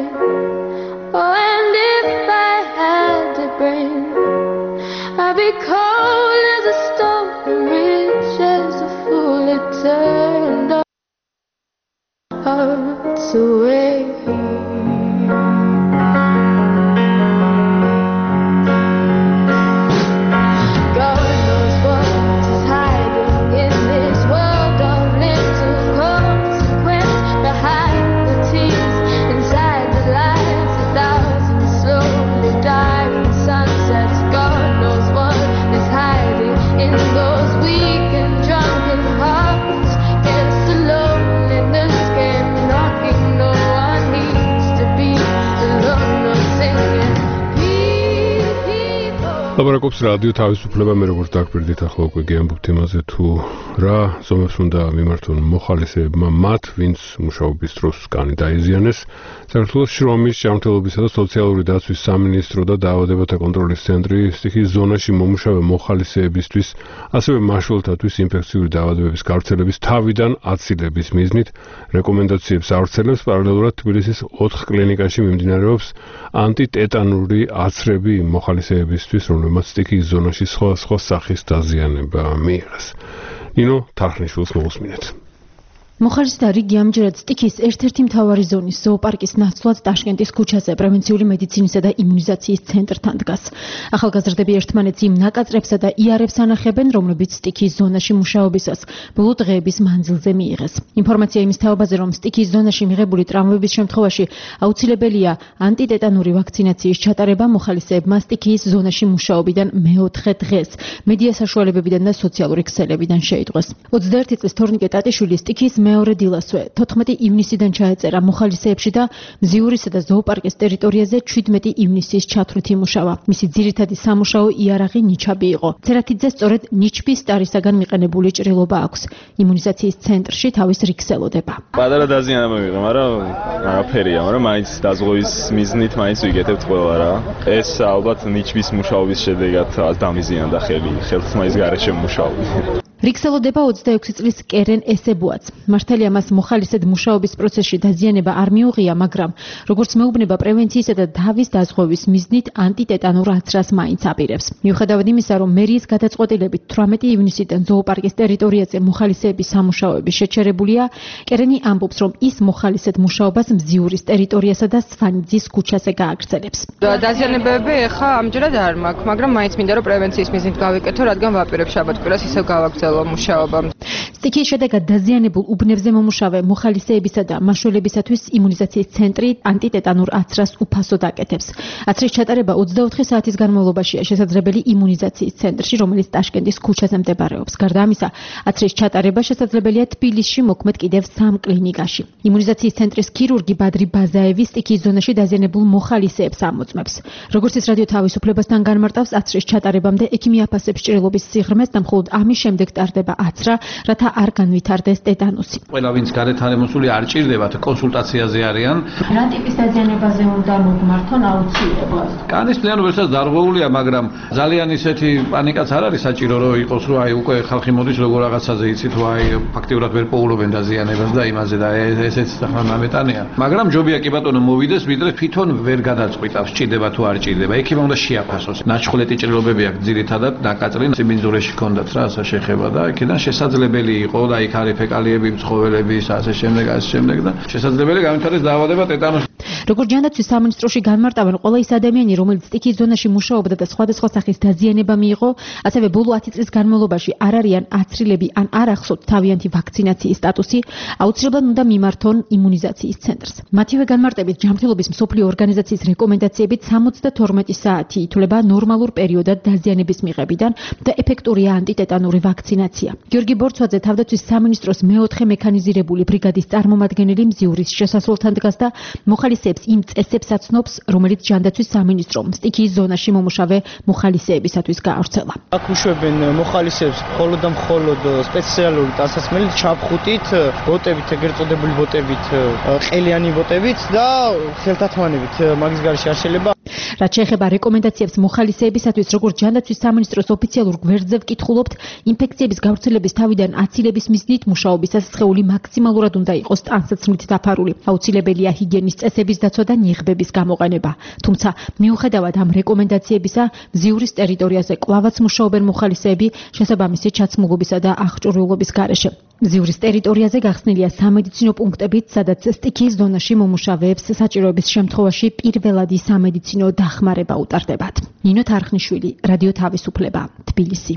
ლაბორატორიის რადიო თავისუფლება მე როგორც დაგპირდით ახლა უკვე გეამბობ თემაზე თუ რა ზომებს უნდა მიმართონ მოხალისეებმა მათ ვინც მუშაობის დროს კანი დაიზიანეს საქართველოს შრომის ჯანმრთელობისა და სოციალური დაცვის სამინისტრო და დაავადებათა კონტროლის ცენტრი სტიქიის ზონაში მომუშავე მოხალისეებისთვის ასევე მაშველთათვის ინფექციური დაავადებების გავრცელების თავიდან აცილების მიზნით რეკომენდაციებს ავრცელებს პარალელურად თბილისის ოთხ კლინიკაში მიმდინარეობს ანტიტეტანური აცრები მოხალისეებისთვის რომელმაც სტიქიის ზონაში სხვადასხვა სახის დაზიანება მიიღეს. ნინო თარხნიშვილს მოусმინეთ.
მოხალისე და რიგი ამჯერად სტიქიის ერთ-ერთი მთავარი ზონის ზოოპარკის ნაცვლად ტაშკენტის ქუჩაზე პრევენციული მედიცინისა და იმუნიზაციის ცენტრთან დგას. ახალგაზრდები ერთმანეთს იმ ნაკაწრებსა და იარებს ანახებენ, რომლებიც სტიქიის ზონაში მუშაობისას ბოლო დღეების მანძილზე მიიღეს. ინფორმაცია იმის თაობაზე, რომ სტიქიის ზონაში მიღებული ტრავმების შემთხვევაში აუცილებელია ანტიტეტანური ვაქცინაციის ჩატარება მოხალისეებმა სტიქიის ზონაში მუშაობიდან მეოთხე დღეს მედია საშუალებებიდან და სოციალური ქსელებიდან შეიტყვეს. ოცდაერთი წლის თორნიკე ტატიშვილი სტიქიის მეორე დილასვე თოთხმეტი ივნისიდან ჩაეწერა მოხალისეებში და მზიურისა და ზოოპარკის ტერიტორიაზე შვიდმეტი ივნისის ჩათვლით იმუშავა. მისი ძირითადი სამუშაო იარაღი ნიჩაბი იყო. ცერათიძე სწორედ ნიჩბის სტარისაგან მიყენებული ჭრილობა აქვს. იმუნიზაციის ცენტრში თავის რიგს ელოდება.
პატარა დაზიანება მიღე, მაგრამ არაფერია, მაგრამ მაინც დაზღვევის მიზნით მაინც ვიკეთებთ ყველა რა. ეს ალბათ ნიჩბის მუშაობის შედეგად დამიზიანდა ხელი, ხელთმაის გარეშე მუშაობდი.
რიგს ელოდება ოცდაექვსი წლის კერენ ესებუაც. მართალია მას მოხალისედ მუშაობის პროცესში დაზიანება არ მიუღია, მაგრამ როგორც მეუბნება პრევენციისა და დავის დაზღვევის მიზნით ანტიტეტანურ აცრას მაინც აპირებს. მიუხედავად იმისა, რომ მერიის გადაწყვეტილებით თვრამეტი ივნისიდან ზოოპარკის ტერიტორიაზე მოხალისეების სამუშაოები შეჩერებულია, კერენი ამბობს, რომ ის მოხალისედ მუშაობას მზიურის ტერიტორიასა და სვანიძის ქუჩაზე გააგრძელებს.
დაზიანებები ეხა ამჯერად არ მაქვს, მაგრამ მაინც მინდა რომ პრევენციის მიზნით გავიკეთო, რადგან ვაპირებ შაბათ-კვირას ისევ გავაგრძელო მუშაობა.
სტიქიის შედეგად დაზიანებულ უბნებზე მომუშავე მოხალისეებისა და მაშველებისათვის იმუნიზაციის ცენტრი ანტიტეტანურ აცრას უფასოდ აკეთებს. აცრის ჩატარება ოცდაოთხი საათის განმავლობაშია შესაძლებელი იმუნიზაციის ცენტრში, რომელიც ტაშკენტის ქუჩაზე მდებარეობს. გარდა ამისა, აცრის ჩატარება შესაძლებელია თბილისში მოქმედ კიდევ სამ კლინიკაში. იმუნიზაციის ცენტრის ქირურგი ბადრი ბაზაევი სტიქიის ზონაში დაზიანებულ მოხალისეებს ამოწმებს. როგორც ის რადიო თავისუფლებასთან განმარტავს, აცრის ჩატარებამდე ექიმი აფასებს ჭრილობის სიღრმეს და მხოლოდ ამის შემდეგ ტარდება აცრა, რათა არ განვითარდეს ტეტანუსი.
ყველა ვინც გარეთანემოსული არ ჭირდებათ კონსულტაციაზე არიან.
რა ტიპის დაზიანებაზე უნდა მოგმართონ აუცილებლად?
კანის პლიანობებსაც დარღვეულია, მაგრამ ძალიან ისეთი პანიკაც არ არის საჭირო, რომ იყოს, რომ აი უკვე ხალხი მოდის როგორ რაღაცაზე იცით, რომ აი ფაქტიურად ვერ პოულობენ დაზიანებას და იმაზე და ესეც ახლა ნამეტანია. მაგრამ ჯობია კი ბატონო მოვიდეს, ვიდრე თვითონ ვერ გადაწყვიტავს, ჭირდება თუ არ ჭირდება. ექიმმა უნდა შეაფასოს. ნაჩხლეტი ჭრილობები აქვს ძირითადად დაკაწრին სიბინძურეში ჰქონდათ რა ასე შეხება და იქიდან შესაძლებელი იყო და იქ არის ფეკალიები, მცხოველები, ასე შემდეგ, ასე შემდეგ და შესაძლებელი განვითარდეს დაავადება ტეტანუსი.
როგორც ჯანდაცვის სამინისტროში განმარტავენ, ყველა ის ადამიანი, რომელიც სტიქიის ზონაში მუშაობდა და სხვადასხვა სახის დაზიანება მიიღო, ასევე ბოლო ათი წლის განმავლობაში არ არიან აცრილები ან არ ახსოვთ თავიანთი ვაქცინაციის სტატუსი, აუცილებლად უნდა მიმართონ იმუნიზაციის ცენტრს. მათივე განმარტებით, ჯანმრთელობის მსოფლიო ორგანიზაციის რეკომენდაციებით სამოცდათორმეტი საათი ითვლება ნორმალურ პერიოდად დაზიანების მიღებიდან და ეფექტურია ანტიტეტანური ვაქცინაცია. გიორგი ბორცვაძე თავდაცვის სამინისტროს მეოთხე მექანიზირებული ბრიგადის წარმომადგენელი მზიურის შესასვლელთან დგას და მოხალისეებს იმ წესებს აცნობს, რომელიც ჯანდაცვის სამინისტრომ სტიქიის ზონაში მომუშავე მოხალისეებისათვის გაავრცელა.
აქ უშვებენ მოხალისეებს მხოლოდ და მხოლოდ სპეციალური ტანსაცმელი ჩაფხუტით, ბოტებით, ეგრეთ წოდებული ბოტებით, ყელიანი ბოტებით და ხელთათმანებით. მაგის გარეშე არ შეიძლება.
რაც შეეხება რეკომენდაციებს მოხალისეებისათვის, როგორც ჯანდაცვის სამინისტროს ოფიციალურ გვერდზე ვკითხულობთ, ინფექციების გავრცელების თავიდან აცილების მიზნით მუშაობისას სხეული მაქსიმალურად უნდა იყოს ტანსაცმლით დაფარული. აუცილებელია ჰიგიენის წესების დაცვა და ნიღბების გამოყენება. თუმცა, მიუხედავად ამ რეკომენდაციებისა, მზიურის ტერიტორიაზე კვლავაც მუშაობენ მოხალისეები შესაბამისი ჩაცმულობისა და აღჭურვილობის გარეშე. მზიურის ტერიტორიაზე გახსნილია სამედიცინო პუნქტებიც, სადაც სტიქიის ზონაში მომუშავეებს საჭიროების შემთხვევაში პირველადი სამედიცინო დახმარება უტარდებათ. ნინო თარხნიშვილი, რადიო თავისუფლება, თბილისი.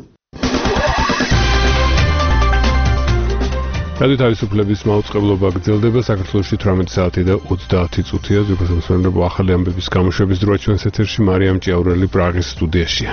რადიო თავისუფლების მაუწყებლობა გრძელდება საქართველოში თვრამეტი საათი და ოცდაათი წუთია. ზოგადად მოსმენებო ახალი ამბების გამოშვების დროა ჩვენს ეთერში მარიამ ჭიაურელი პრაღის სტუდიაშია.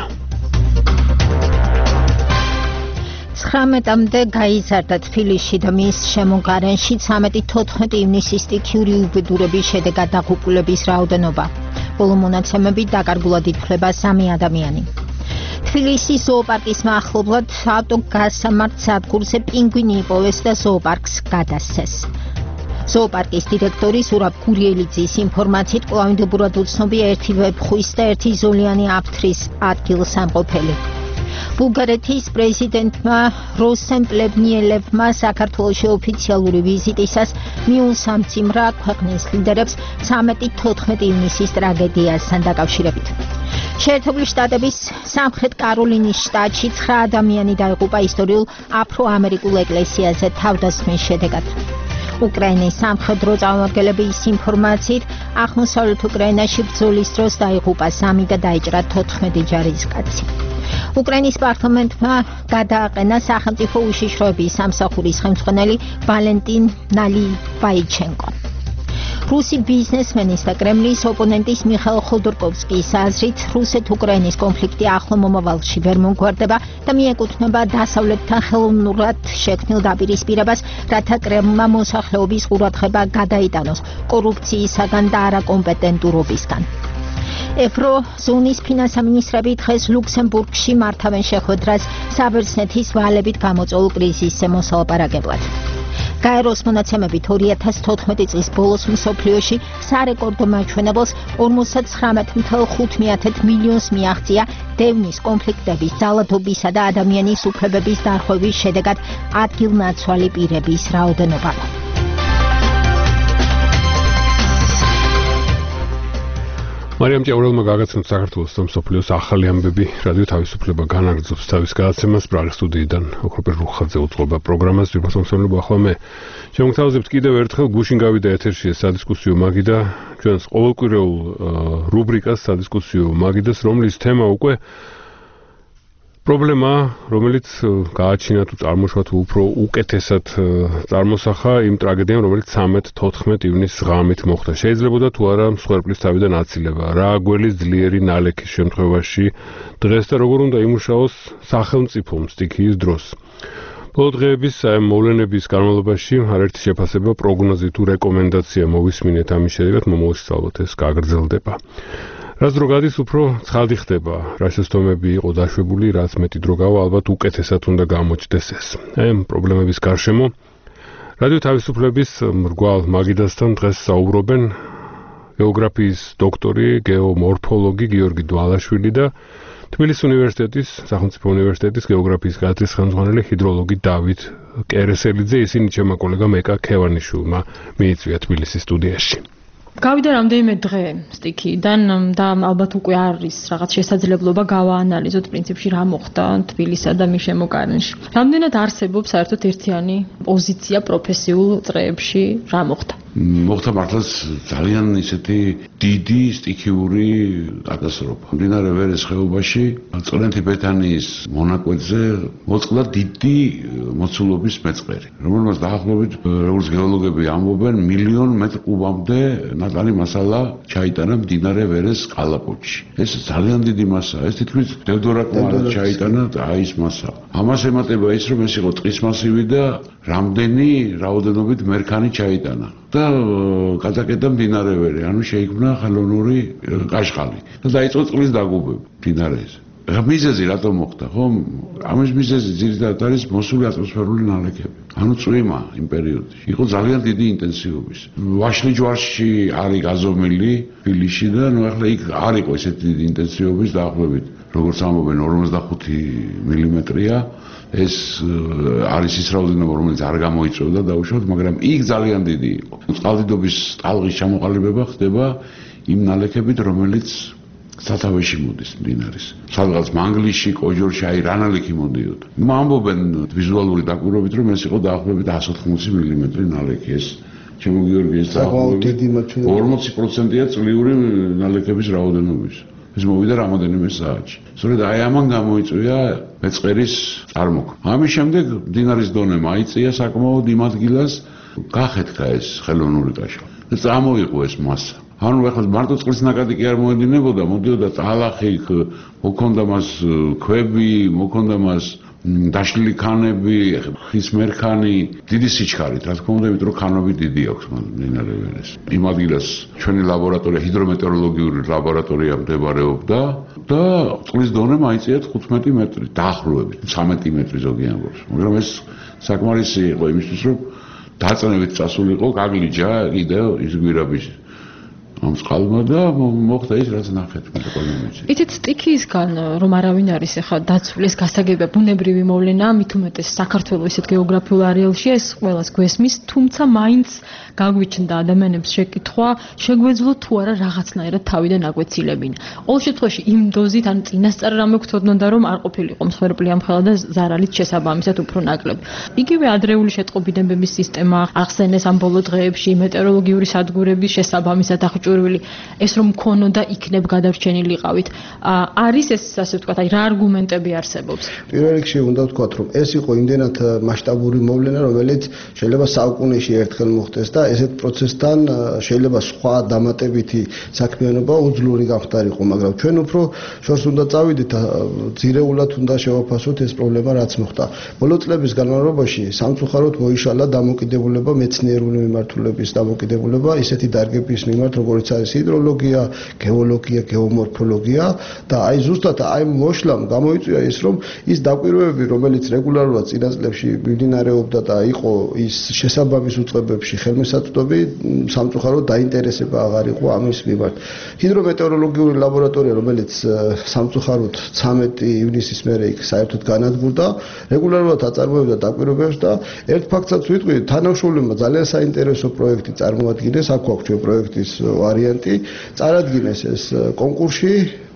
ცხრამეტამდე გაიზარდა თბილისში და მის შემოგარენში ცამეტი თოთხმეტი ივნისის სტიქიური უბედურების შედეგად დაღუპულების რაოდენობა. ბოლო მონაცემებით დაკარგულად ითვლება სამი ადამიანი. თბილისის ზოოპარკის მახლობლად ავტოგასამართ სადგურზე პინგვინი იპოვეს და ზოოპარკს გადასცეს. ზოოპარკის დირექტორი ზურაბ გურიელიძის ინფორმაციით კვლავინდებურად უცნობია ერთი ვეფხვის და ერთი ზოლიანი აფთრის ადგილსამყოფელი. ბულგარეთის პრეზიდენტმა როსტემ პლებნიელევმა საქართველოში ოფიციალური ვიზიტისას მიუსამძიმრა ქვეყნის ლიდერებს ცამეტი თოთხმეტი ივნისის ტრაგედიასთან დაკავშირებით. შეერთებული შტატების სამხრეთ კაროლინის შტატში ცხრა ადამიანი დაიღუპა ისტორიულ აფრო-ამერიკულ ეკლესიაზე თავდასხმის შედეგად. უკრაინის სამხედრო წარმომადგენლების ინფორმაციით აღმოსავლეთ უკრაინაში ბრძოლის დროს დაიღუპა სამი და დაიჭრა თოთხმეტი ჯარისკაცი. უკრაინის პარლამენტმა გადააყენა სახელმწიფო უშიშროების სამსახურის ხელმძღვანელი ვალენტინ ნალიბაიჩენკო. რუსი ბიზნესმენის და კრემლის ოპონენტის მიხაილ ხოდორკოვსკის აზრით რუსეთ-უკრაინის კონფლიქტი ახლო მომავალში ვერ მომგვარდება და მიეკუთვნება დასავლეთთან ხელოვნურად შექმნილ დაპირისპირებას, რათა კრემლმა მოსახლეობის ყურადღება გადაიტანოს კორუფციისაგან და არაკომპეტენტურობისგან. ევროზონის ფინანსამინისტრები დღეს ლუქსემბურგში მართავენ შეხვედრას საბერძნეთის ვალებით გამოწვეულ კრიზისზე მოსალაპარაკებლად. გაეროს მონაცემებით ორი ათას თოთხმეტი წლის ბოლოს მსოფლიოში სარეკორდო მაჩვენებელს ორმოცდათხრამეტ ათას ხუთმეათე მილიონს მიაღწია დევნის კონფლიქტების, ძალადობისა და ადამიანის უფლებების დარღვევის შედეგად ადგილნაცვალი პირების რაოდენობა.
მარიამ ჭაურელმა გაგაცნოთ საქართველოს და მსოფლიოს ახალი ამბები. რადიო თავისუფლება განაგრძობს თავის გადაცემას პრაღის სტუდიიდან. ოქროპერ რუხაძე უძღვება პროგრამას. ვიფასონსმენლობა ახლა მე. შემოგთავაზებთ კიდევ ერთხელ გუშინ გავიდა ეთერში სადისკუსიო მაგიდა, ჩვენს ყოველკვირეულ რუბრიკას სადისკუსიო მაგიდას, რომლის თემა უკვე პრობლემა, რომელიც გააჩინა თუ წარმოშვა თუ უფრო უკეთესად წარმოსახა იმ ტრაგედიამ, რომელიც ცამეტ თოთხმეტ ივნისს ღამით მოხდა. შეიძლებოდა თუ არა მსხვერპლის თავიდან აცილება, რა გველი ძლიერი ნალექის შემთხვევაში დღეს და როგორ უნდა იმუშაოს სახელმწიფომ სტიქიის დროს. ბოლო დღეების მოვლენების განმავლობაში არაერთი შეფასება, პროგნოზი თუ რეკომენდაცია მოვისმინეთ, ამის შედეგად მომავალში ალბათ ეს გაგრძელდება. რაც დრო გადის, უფრო ცხადი ხდება, რა შეცდომები იყო დაშვებული, რაც მეტი დრო გავა, ალბათ უკეთესად უნდა გამოჩნდეს ეს. აი, პრობლემების გარშემო რადიო თავისუფლების მრგვალ მაგიდასთან დღეს საუბრობენ გეოგრაფიის დოქტორი, გეომორფოლოგი გიორგი დვალაშვილი და თბილისის უნივერსიტეტის, სახელმწიფო უნივერსიტეტის გეოგრაფიის კათედრის ხელმძღვანელი ჰიდროლოგი დავით კერესელიძე, ისინი ჩემო კოლეგა მეკა ქევანიშვილმა მიიწვია თბილისის სტუდიაში.
გავიდა რამდენიმე დღე სტიქიიდან და ალბათ უკვე არის რაღაც შესაძლებლობა გავაანალიზოთ პრინციპში რა მოხდა თბილისსა და მის შემოგარენში. რამდენად არსებობს საერთოდ ერთიანი პოზიცია პროფესიულ წრეებში რა მოხდა?
მოხდა მართლაც ძალიან ისეთი დიდი სტიქიური კატასტროფა. მდინარე ვერეს ხეობაში წყლენთი ბეთანიის მონაკვეთზე მოწყდა დიდი მოცულობის მეწყერი, რომელმაც დაახლოებით როგორც გეოლოგები ამბობენ, მილიონ მეტრ კუბამდე ნატალი მასალა ჩაიტანა მდინარე ვერეს კალაპოტში. ეს ძალიან დიდი მასაა. ეს თითქმის დევდორაკმარად ჩაიტანა აი ეს მასალა. ამას ემატება ის, რომ ეს იყო ტყის მასივი და რამდენი რაოდენობით მერქანი ჩაიტანა. და გადაკეტა მდინარე ვერე, ანუ შეიქმნა ხელოვნური კაშხალი. და დაიწყო წყლის დაგუბება მდინარეზე. მიზეზი რატომ მოხდა, ხო? ამის მიზეზი ძირითადად არის მოსული ატმოსფერული ნალექები. ანუ წვიმა იმ პერიოდში იყო ძალიან დიდი ინტენსივობის. ვაშლი ჯვარში არის გაზომილი თბილისში და ნუ ახლა იქ არ იყო ესეთი დიდი ინტენსივობის დაახლოებით, როგორც ამბობენ ორმოცდახუთი მილიმეტრია. ეს არის ის რაოდენობა, რომელიც არ გამოიწვევდა დაუშვათ, მაგრამ იქ ძალიან დიდი იყო. წყალდიდობის ტალღის ჩამოყალიბება ხდება იმ ნალექებით, რომელიც სათავეში მოდის მდინარის. სადღაც მანგლისში, კოჯორში, აი რა ნალექი მოდიოდა. ნუ ამბობენ ვიზუალური დაკვირვებით, რომ ეს იყო დაახლოებით εκατს ოთხმოცი მილიმეტრი ნალექი. ეს ჩემო გიორგი, ეს დაახლოებით ორმოცი პროცენტია წლიური ნალექების რაოდენობის. ეს მოვიდა რამოდენიმე საათში. სწორედ აი ამან გამოიწვია მეწყერის წარმოქმნა. ამის შემდეგ მდინარის დონე მაიწია საკმაოდ იმ ადგილას, გახეთქა ეს ხელოვნური კაშხალი. და წამოიღო ეს მასა. ანუ ახლა მარტო წყლის ნაკადი კი არ მოედინებოდა, მოდიოდა ტალახი, მოქონდა მას ქვები, მოქონდა მას დაშლილი ქანები, ხის მერქანი, დიდი სიჩქარით, რა თქმა უნდა, იმიტომ რომ ქანები დიდი აქვს მდინარე ვერეს. იმ ადგილას ჩვენი ლაბორატორია, ჰიდრომეტეოროლოგიური ლაბორატორია მდებარეობდა და წყლის დონე მაიწია თხუთმეტი მეტრი, დაახლოებით ცხრამეტი მეტრი ზოგი ამბობს. მაგრამ ეს საკმარისი იყო იმისთვის, რომ დაწნევით წასულიყო გაგლიჯა კიდევ ის გვირაბის ამ წყალმა და მოხდა ის რაც ნახეთ მე ყველამეც.
იცით სტიქიისგან რომ არავინ არის ახლა დაცული ეს გასაგებია ბუნებრივი მოვლენა, მით უმეტეს საქართველოს ისეთ გეოგრაფიულ არეალში ეს ყველას გვესმის, თუმცა მაინც გაგვიჩნდა ადამიანებს შეკითხვა, შეგვეძლო თუ არა რაღაცნაირად თავიდან აგვეცილებინა. ყოველ შემთხვევაში იმ დოზით ან წინასწარ რამე გვცოდნოდა რომ არ ყოფილიყო მსხვერპლი ამხელა და ზარალით შესაბამისად უფრო ნაკლები. იგივე ადრეული შეტყობინებების სისტემა ახსენეს ამ ბოლო დღეებში მეტეოროლოგიური სადგურების შესაბამისად აღჭურვილი ეს რომ მქონოდა იქნებ გადარჩენილიყავით. არის ეს ასე ვთქვათ, აი რა არგუმენტები არსებობს?
პირველ რიგში უნდა ვთქვათ რომ ეს იყო იმდენად მასშტაბური მოვლენა, რომელიც შეიძლება საუკუნეში ერთხელ მოხდეს და ესეთ პროცესთან შეიძლება სხვა დამატებითი საქმიანობა უძლური გამხდარიყო, მაგრამ ჩვენ უფრო შორს უნდა წავიდეთ, ძირეულად უნდა შევაფასოთ ეს პრობლემა რაც მოხდა. ბოლო წლების განმავლობაში სამწუხაროდ მოიშალა დამოკიდებულება მეცნიერული მიმართულების დამოკიდებულება ისეთი დარგების მიმართ, როგორც არის ჰიდროლოგია, გეოლოგია, გეომორფოლოგია და აი ზუსტად აი მოშლამ გამოიწვია ის, რომ ის დაკვირვებები, რომელიც რეგულარულად წინა წლებში მიმდინარეობდა და იყო ის შესაბამის უწყებებში ხელმისაწვდომი, სამწუხაროდ დაინტერესება აღარ იყო ამის მიმართ. ჰიდრომეტეოროლოგიური ლაბორატორია, რომელიც სამწუხაროდ ცამეტი ივნისის მერე იქ საერთოდ განადგურდა, რეგულარულად აწარმოებდა დაკვირვებებს და ერთ ფაქტსაც ვიტყვი, თანამშრომლებმა ძალიან საინტერესო პროექტი წარმოადგინეს, აქ აქვს ჩვენ პროექტის ვარიანტი, წარადგინეს ეს კონკურსში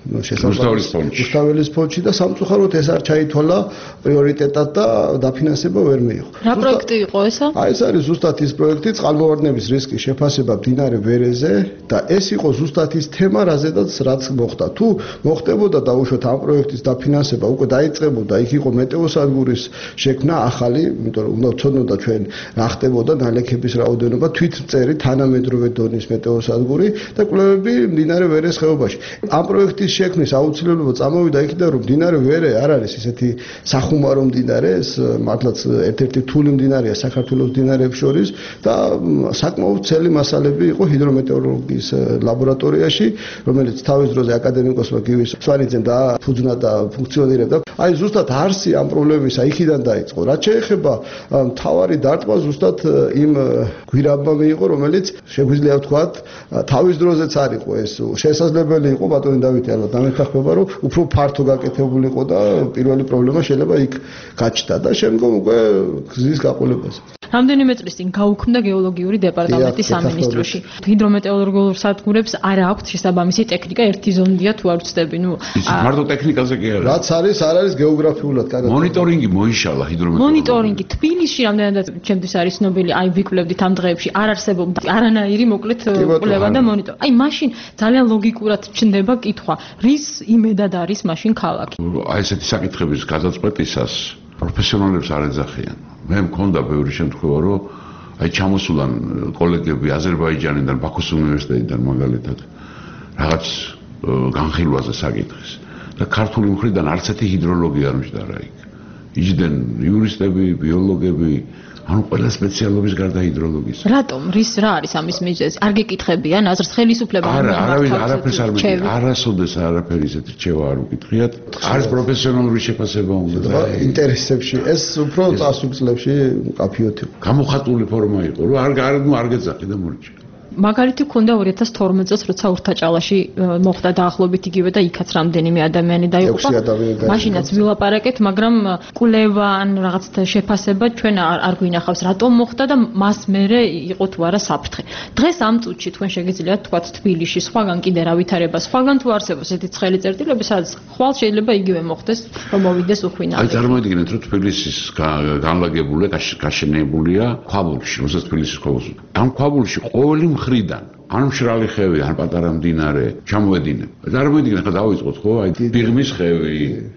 რუსთაველის ფონდში და სამწუხაროდ ეს არ ჩაითვალა პრიორიტეტად და დაფინანსება ვერ მიიღო.
რა პროექტი იყო ესა?
აი ეს არის ზუსტად ის პროექტი, წყალმოვარდნების რისკის შეფასება მდინარე ვერეზე და ეს იყო ზუსტად ის თემა, რაზედაც რაც მოხდა. თუ მოხდებოდა დაუშვათ ამ პროექტის დაფინანსება, უკვე დაიწყებოდა, იქ იყო მეტეოსადგურის შექმნა ახალი, იმიტომ რომ უნდა ვცოდნოდა ჩვენ რა ხდებოდა ნალექების რაოდენობა, თვითწერი თანამედროვე დონის მეტეოსადგური და კვლევები მდინარე ვერეს ხეობაში. ამ პროექტის შექმნის აუცილებლობა წამოვიდა იქიდან, რომ მდინარე ვერე არ არის ისეთი სახუმარო მდინარე, ეს მართლაც ერთ-ერთი რთული მდინარეა საქართველოს მდინარეებს შორის და საკმაოდ ცელი მასალები იყო ჰიდრომეტეოროლოგიის ლაბორატორიაში, რომელიც თავის დროზე აკადემიკოსმა გივის სვანიძემ დააფუძნა და ფუნქციონირებდა. აი ზუსტად არსი ამ პრობლემისა იქიდან დაიწყო. რაც შეეხება მთავარი დარტყმა ზუსტად იმ გვირაბმა მიიღო, რომელიც შეგვიძლია ვთქვათ, თავის დროზეც არ იყო ეს შესაძლებელი იყო ბატონი დავითი ალბათ დამეთანხმება, რომ უფრო ფართო გაკეთებულიყო და პირველი პრობლემა შეიძლება იქ გაჩნდა და შემდგომ უკვე გზის გაყოლებაზე.
რამდენიმე წლის წინ გაუქმდა გეოლოგიური დეპარტამენტი სამინისტროში. ჰიდრომეტეოროლოგიურ სადგურებს არ აქვთ შესაბამისი ტექნიკა, ერთი ზონდია თუ არ ვცდები, ნუ
მარტო ტექნიკაზე კი არა.
რაც არის, არ არის გეოგრაფიულად კარგად.
მონიტორინგი მოიშალა ჰიდრომეტეოროლოგიაში.
მონიტორინგი თბილისში რამდენადაც ჩემთვის არის ცნობილი, აი ვიკვლევდით ამ დღეებში, არ არსებობდა არანაირი მოკლედ კვლევა და მონიტორინგი. აი მაშინ ძალიან ლოგიკურად ჩნდება კითხვა, რის იმედად არის მაშინ ქალაქი.
აი ესეთი საკითხების გადაწყვეტისას პროფესიონალებს არ ეძახიან. მე მქონდა ბევრი შემთხვევა, რომ აი ჩამოსულან კოლეგები აზერბაიჯანიდან, ბაქოს უნივერსიტეტიდან მაგალითად რაღაც განხილვაზე საკითხის და ქართული მხრიდან არც ერთი ჰიდროლოგი არ მჯდარა იქ. იჯდნენ იურისტები, ბიოლოგები, ანუ ყველა სპეციალობის გარდა ჰიდროლოგის.
რატომ? რის რა არის ამის მიზეზი? არ გეკითხებიან აზრს ხელისუფლება?
არა, არავინ არაფერს არ მეკითხა. არასოდეს არაფერი ისეთი რჩევა არ უკითხიათ. არის პროფესიონალური შეფასება უნდა და
ინტერესებში ეს უფრო წასულ წლებში მკაფიოდ იყო.
გამოხატული ფორმა იყო, რომ არ არ არ გეძახი და მორჩი.
მაგალითი ქონდა ორი ათას თორმეტ წელს, როცა ურთაჭალაში მოხდა დაახლოებით იგივე და იქაც რამდენიმე ადამიანი დაიღუპა. მაშინაც ვილაპარაკეთ, მაგრამ კვლევა ან რაღაცა შეფასება ჩვენ არ გვინახავს, რატომ მოხდა და მას მერე იყო თუ არა საფრთხე. დღეს ამ წუთში თქვენ შეგიძლიათ თქვათ თბილისში, სხვაგან კიდე რა ვითარება, სხვაგან თუ არსებობს ესეთი ცხელი წერტილები, სადაც ხვალ შეიძლება იგივე მოხდეს, რომ მოვიდეს უხვინავი.
აი წარმოიდგინეთ, რომ თბილისის განლაგებულია, გაშენებულია ქვაბულში, როცა თბილისის ქვაბულში. ამ ქვაბულში ყოველი მხრიდან ან მშრალი ხევი, ან პატარა მდინარე ჩამოედინება. წარმოიდგინეთ, ხა დავიწყოთ, ხო? აი ბიღმის ხევი,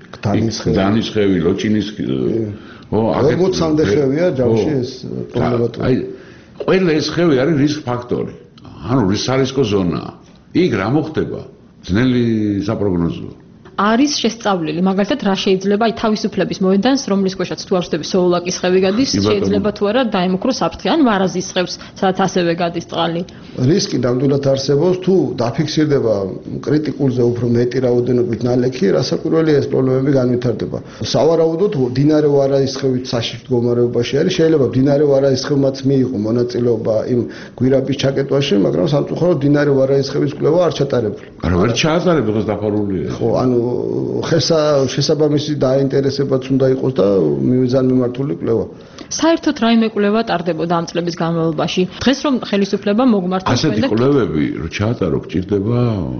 გდანის ხევი, ლოჭინის ხო,
აქეთ მოცამდე ხევია ჯავში ეს პრობლემატურა.
აი ყველა ეს ხევი არის რისკ ფაქტორი. ანუ რისკო ზონაა. იქ რა მოხდება? ძნელი საპროგნოზოა.
არის შესწავლილი, მაგალითად რა შეიძლება აი თავისუფლების მოედანს, რომლის ქვეშაც თუ არ ვსდები სოულაკის ხევი გადის, შეიძლება თუ არა დაემუქროს საფრთხე, ან ვარაზის ხევს, სადაც ასევე გადის წყალი.
რისკი ნამდვილად არსებობს, თუ დაფიქსირდება კრიტიკულზე უფრო მეტი რაოდენობით ნალექი, რასაკვირველია ეს პრობლემები განვითარდება. სავარაუდოდ მდინარე ვარაის ხევით საშიშ მდგომარეობაში არის, შეიძლება მდინარე ვარაის ხევმაც მიიღო მონაწილეობა იმ გვირაბის ჩაკეტვაში, მაგრამ სამწუხაროდ მდინარე ვარაის ხევის კვლევა არ ჩატარებული.
არა, ვერ ჩაატარებ, დღეს დაფარულია.
ხო, ანუ ხესა შესაბამისი დაინტერესებაც უნდა იყოს და მიზანმიმართული კვლევა.
საერთოდ რაიმე კვლევა ტარდებოდა ამ წლების განმავლობაში. დღეს რომ ხელისუფლება მოგმართავს
ასეთი კვლევები რო ჩაატარო, გჭირდება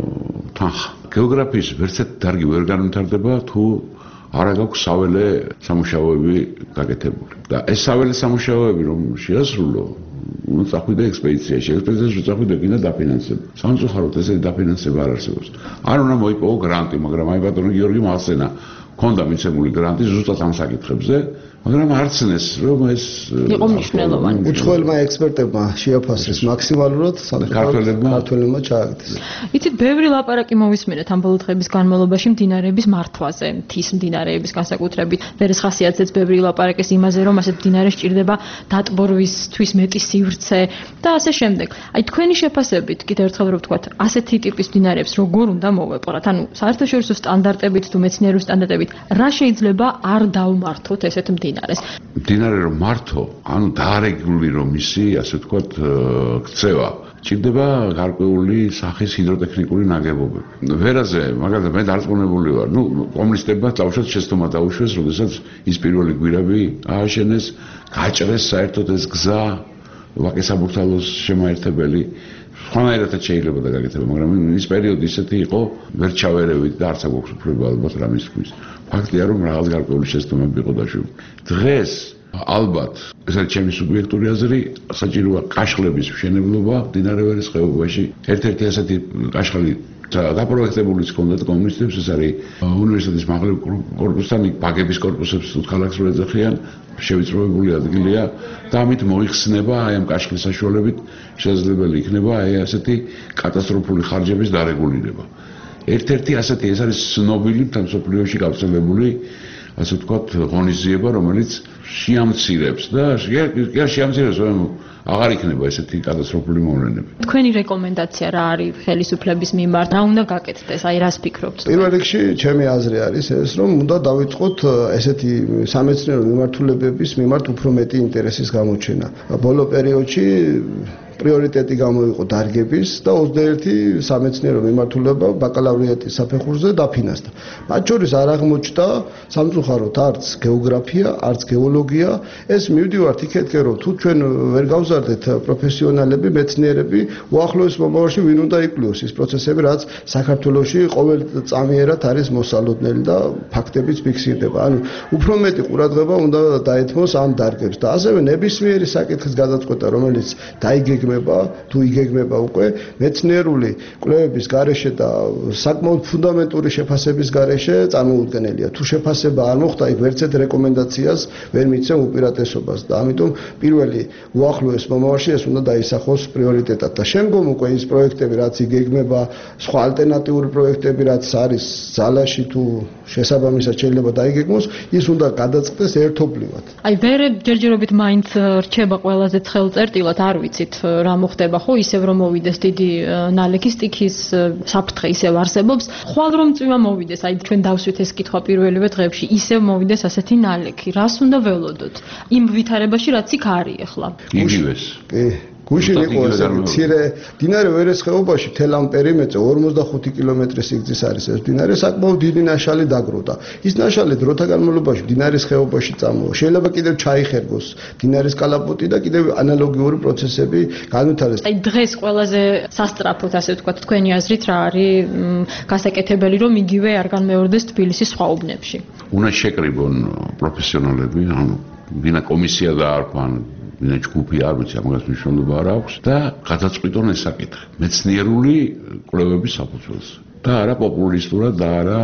თანხა. გეოგრაფიის ვერცეთ დარგი ვერ განვითარდება თუ არა გაქვს საველე სამუშაოები გაკეთებული. და ეს საველე სამუშაოები რომ შეასრულო, უნდა წახვიდე ექსპედიციაში, ექსპედიციაში წახვიდე კიდე დაფინანსება. სამწუხაროდ ესეთი დაფინანსება არ არსებობს. არ უნდა მოიპოვო გრანტი, მაგრამ აი ბატონო გიორგი მალსენა ქონდა მიცემული გრანტი ზუსტად ამ საკითხებზე, მაგრამ არცნეს რომ ეს
იყო მნიშვნელოვანი.
უცხოელმა ექსპერტებმა შეაფასეს მაქსიმალურად,
ქართველებმა
ქართველებმა ჩააგდეს.
იცით, ბევრი ლაპარაკი მოვისმენეთ ამ ბოლო დღების განმავლობაში მდინარეების მართვაზე, მთის მდინარეების განსაკუთრებით. ვერეს ხასიათზეც ბევრი ლაპარაკის იმაზე, რომ ასეთ მდინარეს ჭირდება დატბორვისთვის მეტი სივრცე და ასე შემდეგ. აი თქვენი შეფასებით, კიდევ ერთხელ რომ ვთქვათ, ასეთი ტიპის მდინარეებს როგორ უნდა მოვეყვრათ? ანუ საერთაშორისო სტანდარტებით თუ მეცნიერული სტანდარტებით, რა შეიძლება არ დავმართოთ ესეთ მდინარეს?
მდინარე რომ მართო, ანუ დაარეგულირო მისი, ასე ვთქვათ, ქცევა. ჭირდება გარკვეული სახის ჰიდროტექნიკური ნაგებობები. ვერაზე, მაგალითად, მე დარწმუნებული ვარ, ნუ კომუნისტებმა თავშოთ შეცდომა დაუშვეს, როდესაც ის პირველი გვირაბი ააშენეს, გაჭრეს საერთოდ ეს გზა ვაკე-საბურთალოს შემაერთებელი. სხვანაირადაც შეიძლება და გაკეთება, მაგრამ ის პერიოდი ისეთი იყო, ვერ ჩავერევით და არც აქვს უფლება ალბათ რამის თქვის. ფაქტია, რომ რაღაც გარკვეული შეცდომები იყო დაშვებული. დღეს ალბათ, ეს არის ჩემი სუბიექტური აზრი, საჭიროა კაშხლების მშენებლობა მდინარე ვერის ხეობაში. ერთ-ერთი ასეთი კაშხალი დაპროექტებულიც ჰქონდათ კომუნისტებს, ეს არის უნივერსიტეტის მაღლობ კორპუსთან, ბაგების კორპუსებს თუ ქალაქს რო ეძახიან, შევიწროებული ადგილია და ამით მოიხსნება აი ამ კაშხლის საშუალებით შესაძლებელი იქნება აი ასეთი კატასტროფული ხარჯების დარეგულირება. ერთ-ერთი ასეთი ეს არის ცნობილი მსოფლიოში გავრცელებული, ასე ვთქვათ, ღონისძიება, რომელიც შეამცირებს და შეამცირებს, რომ აღარ იქნება ესეთი კატასტროფული მოვლენები.
თქვენი რეკომენდაცია რა არის ხელისუფლების მიმართ? რა უნდა გაკეთდეს? აი რას ფიქრობთ?
პირველ რიგში ჩემი აზრი არის ეს, რომ უნდა დავიწყოთ ესეთი სამეცნიერო მიმართულებების მიმართ უფრო მეტი ინტერესის გამოჩენა. ბოლო პერიოდში პრიორიტეტი გამოიყო დარგების და ოცდაერთი სამეცნიერო მიმართულება ბაკალავრიატის საფეხურზე დაფინანსდა. მათ შორის არ აღმოჩნდა სამწუხაროდ არც გეოგრაფია, არც გეოლოგია. ეს მივდივართ იქეთკენ, რომ თუ ჩვენ ვერ გავზარდეთ პროფესიონალები, მეცნიერები, უახლოეს მომავალში ვინ უნდა იკვლევოს ის პროცესები, რაც საქართველოში ყოველწამიერად არის მოსალოდნელი და ფაქტებიც ფიქსირდება. ანუ უფრო მეტი ყურადღება უნდა დაეთმოს ამ დარგებს და ასევე ნებისმიერი საკითხის გადაწყვეტა, რომელიც დაიგეგმება თუ იგეგმება უკვე მეცნიერული კვლევების გარეშე და საკმაოდ ფუნდამენტური შეფასების გარეშე წარმოუდგენელია. თუ შეფასება არ მოხდა, იქ ვერცეთ რეკომენდაციას ვერ მიცემ უპირატესობას და ამიტომ პირველი უახლოეს მომავალში ეს უნდა დაისახოს პრიორიტეტად და შემდგომ უკვე ის პროექტები, რაც იგეგმება, სხვა ალტერნატიული პროექტები, რაც არის ძალაში თუ შესაბამისად შეიძლება დაიგეგმოს, ის უნდა გადაწყდეს ერთობლივად.
აი ვერ ჯერჯერობით მაინც რჩება ყველაზე ცხელწერტილად, არ ვიცით რა მოხდება, ხო, ისევ რომ მოვიდეს დიდი ნალექი სტიქის საფრთხე ისევ არსებობს. ხვალ რომ წვიმა მოვიდეს, აი ჩვენ დავსვით ეს კითხვა პირველივე დღეებში, ისევ მოვიდეს ასეთი ნალექი. რას უნდა ველოდოთ? იმ ვითარებაში რაც იქ არის ახლა.
იგივეს.
კი. გუშინ იყო ეს მცირე მდინარე ვერეს ხეობაში მთელ ამ პერიმეტრზე ორმოცდახუთი კილომეტრის სიგრძის არის ეს მდინარე, საკმაოდ დიდი ნაშალი დაგროვდა. ის ნაშალი დროთა განმავლობაში მდინარის ხეობაში წამოვა. შეიძლება კიდევ ჩაიხერგოს მდინარის კალაპოტი და კიდევ ანალოგიური პროცესები განვითარდეს.
აი დღეს ყველაზე სასტრაფოდ, ასე ვთქვათ, თქვენი აზრით რა არის გასაკეთებელი, რომ იგივე არ განმეორდეს თბილისის სხვა უბნებში?
უნდა შეკრიბონ პროფესიონალები, ანუ ვინა კომისია დაარქვან, ვინა ჯგუფი არ ვიცი, ამას მნიშვნელობა არ აქვს და გადაწყვიტონ ეს საკითხი მეცნიერული კვლევების საფუძველზე და არა პოპულისტურად და არა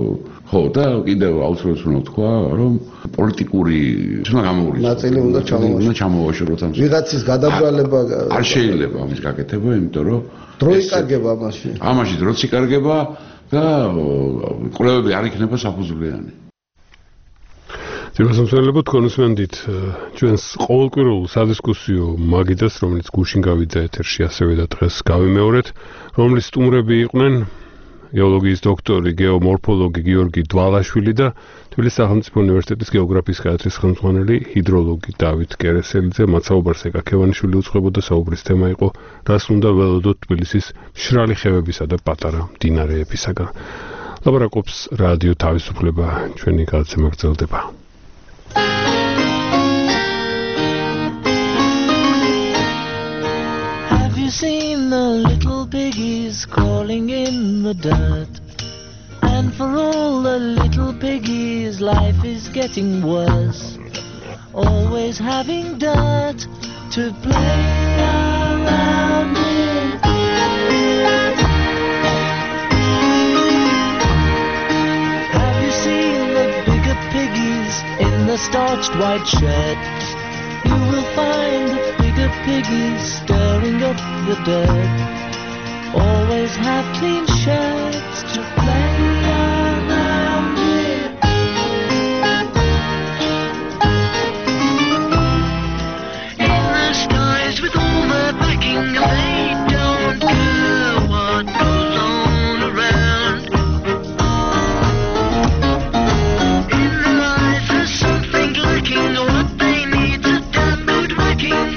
ხო და კიდევ აუცილებლად უნდა თქვა, რომ პოლიტიკური უნდა გამოურიცხოს.
ნაწილი უნდა ჩამოვაშოროს.
უნდა ჩამოვაშოროთ ამ
ვიღაცის გადაბრალება
არ შეიძლება ამის გაკეთება, იმიტომ რომ
დრო იკარგება ამაში.
ამაში დროც იკარგება და კვლევები არ იქნება საფუძვლიანი.
ძირფასმცველებო, თქვენ უსმენთ ჩვენს ყოველკვირეულ სადისკუსიო მაგიდას, რომელიც გუშინ გავიძა ეთერში, ასევე და დღეს გავიმეორეთ, რომლის სტუმრები იყვნენ გეოლოგიის დოქტორი, გეომორფოლოგი გიორგი დვალაშვილი და თბილისის სახელმწიფო უნივერსიტეტის გეოგრაფიის კათედრის ხელმძღვანელი ჰიდროლოგი დავით კერესელიძე. მათ საუბარს ეკაქევანიშვილი უძღვებოდა, საუბრის თემა იყო რას უნდა ველოდოთ თბილისის მშრალი ხევებისა და პატარა მდინარეებისაგან. ლაპარაკობს რადიო თავისუფლება, ჩვენი გადაცემა გრძელდება.
Have you seen the little piggies crawling in the dirt? And for all the little piggies, life is getting worse. Always having dirt to play around with. Have you seen the bigger piggies in the starched white shirt? You will find the bigger piggies stirring up the dirt. Always have clean shirts to play around with. In the skies with all their backing, they don't care what goes on around. In their eyes there's something lacking, what they need's a damn good whacking.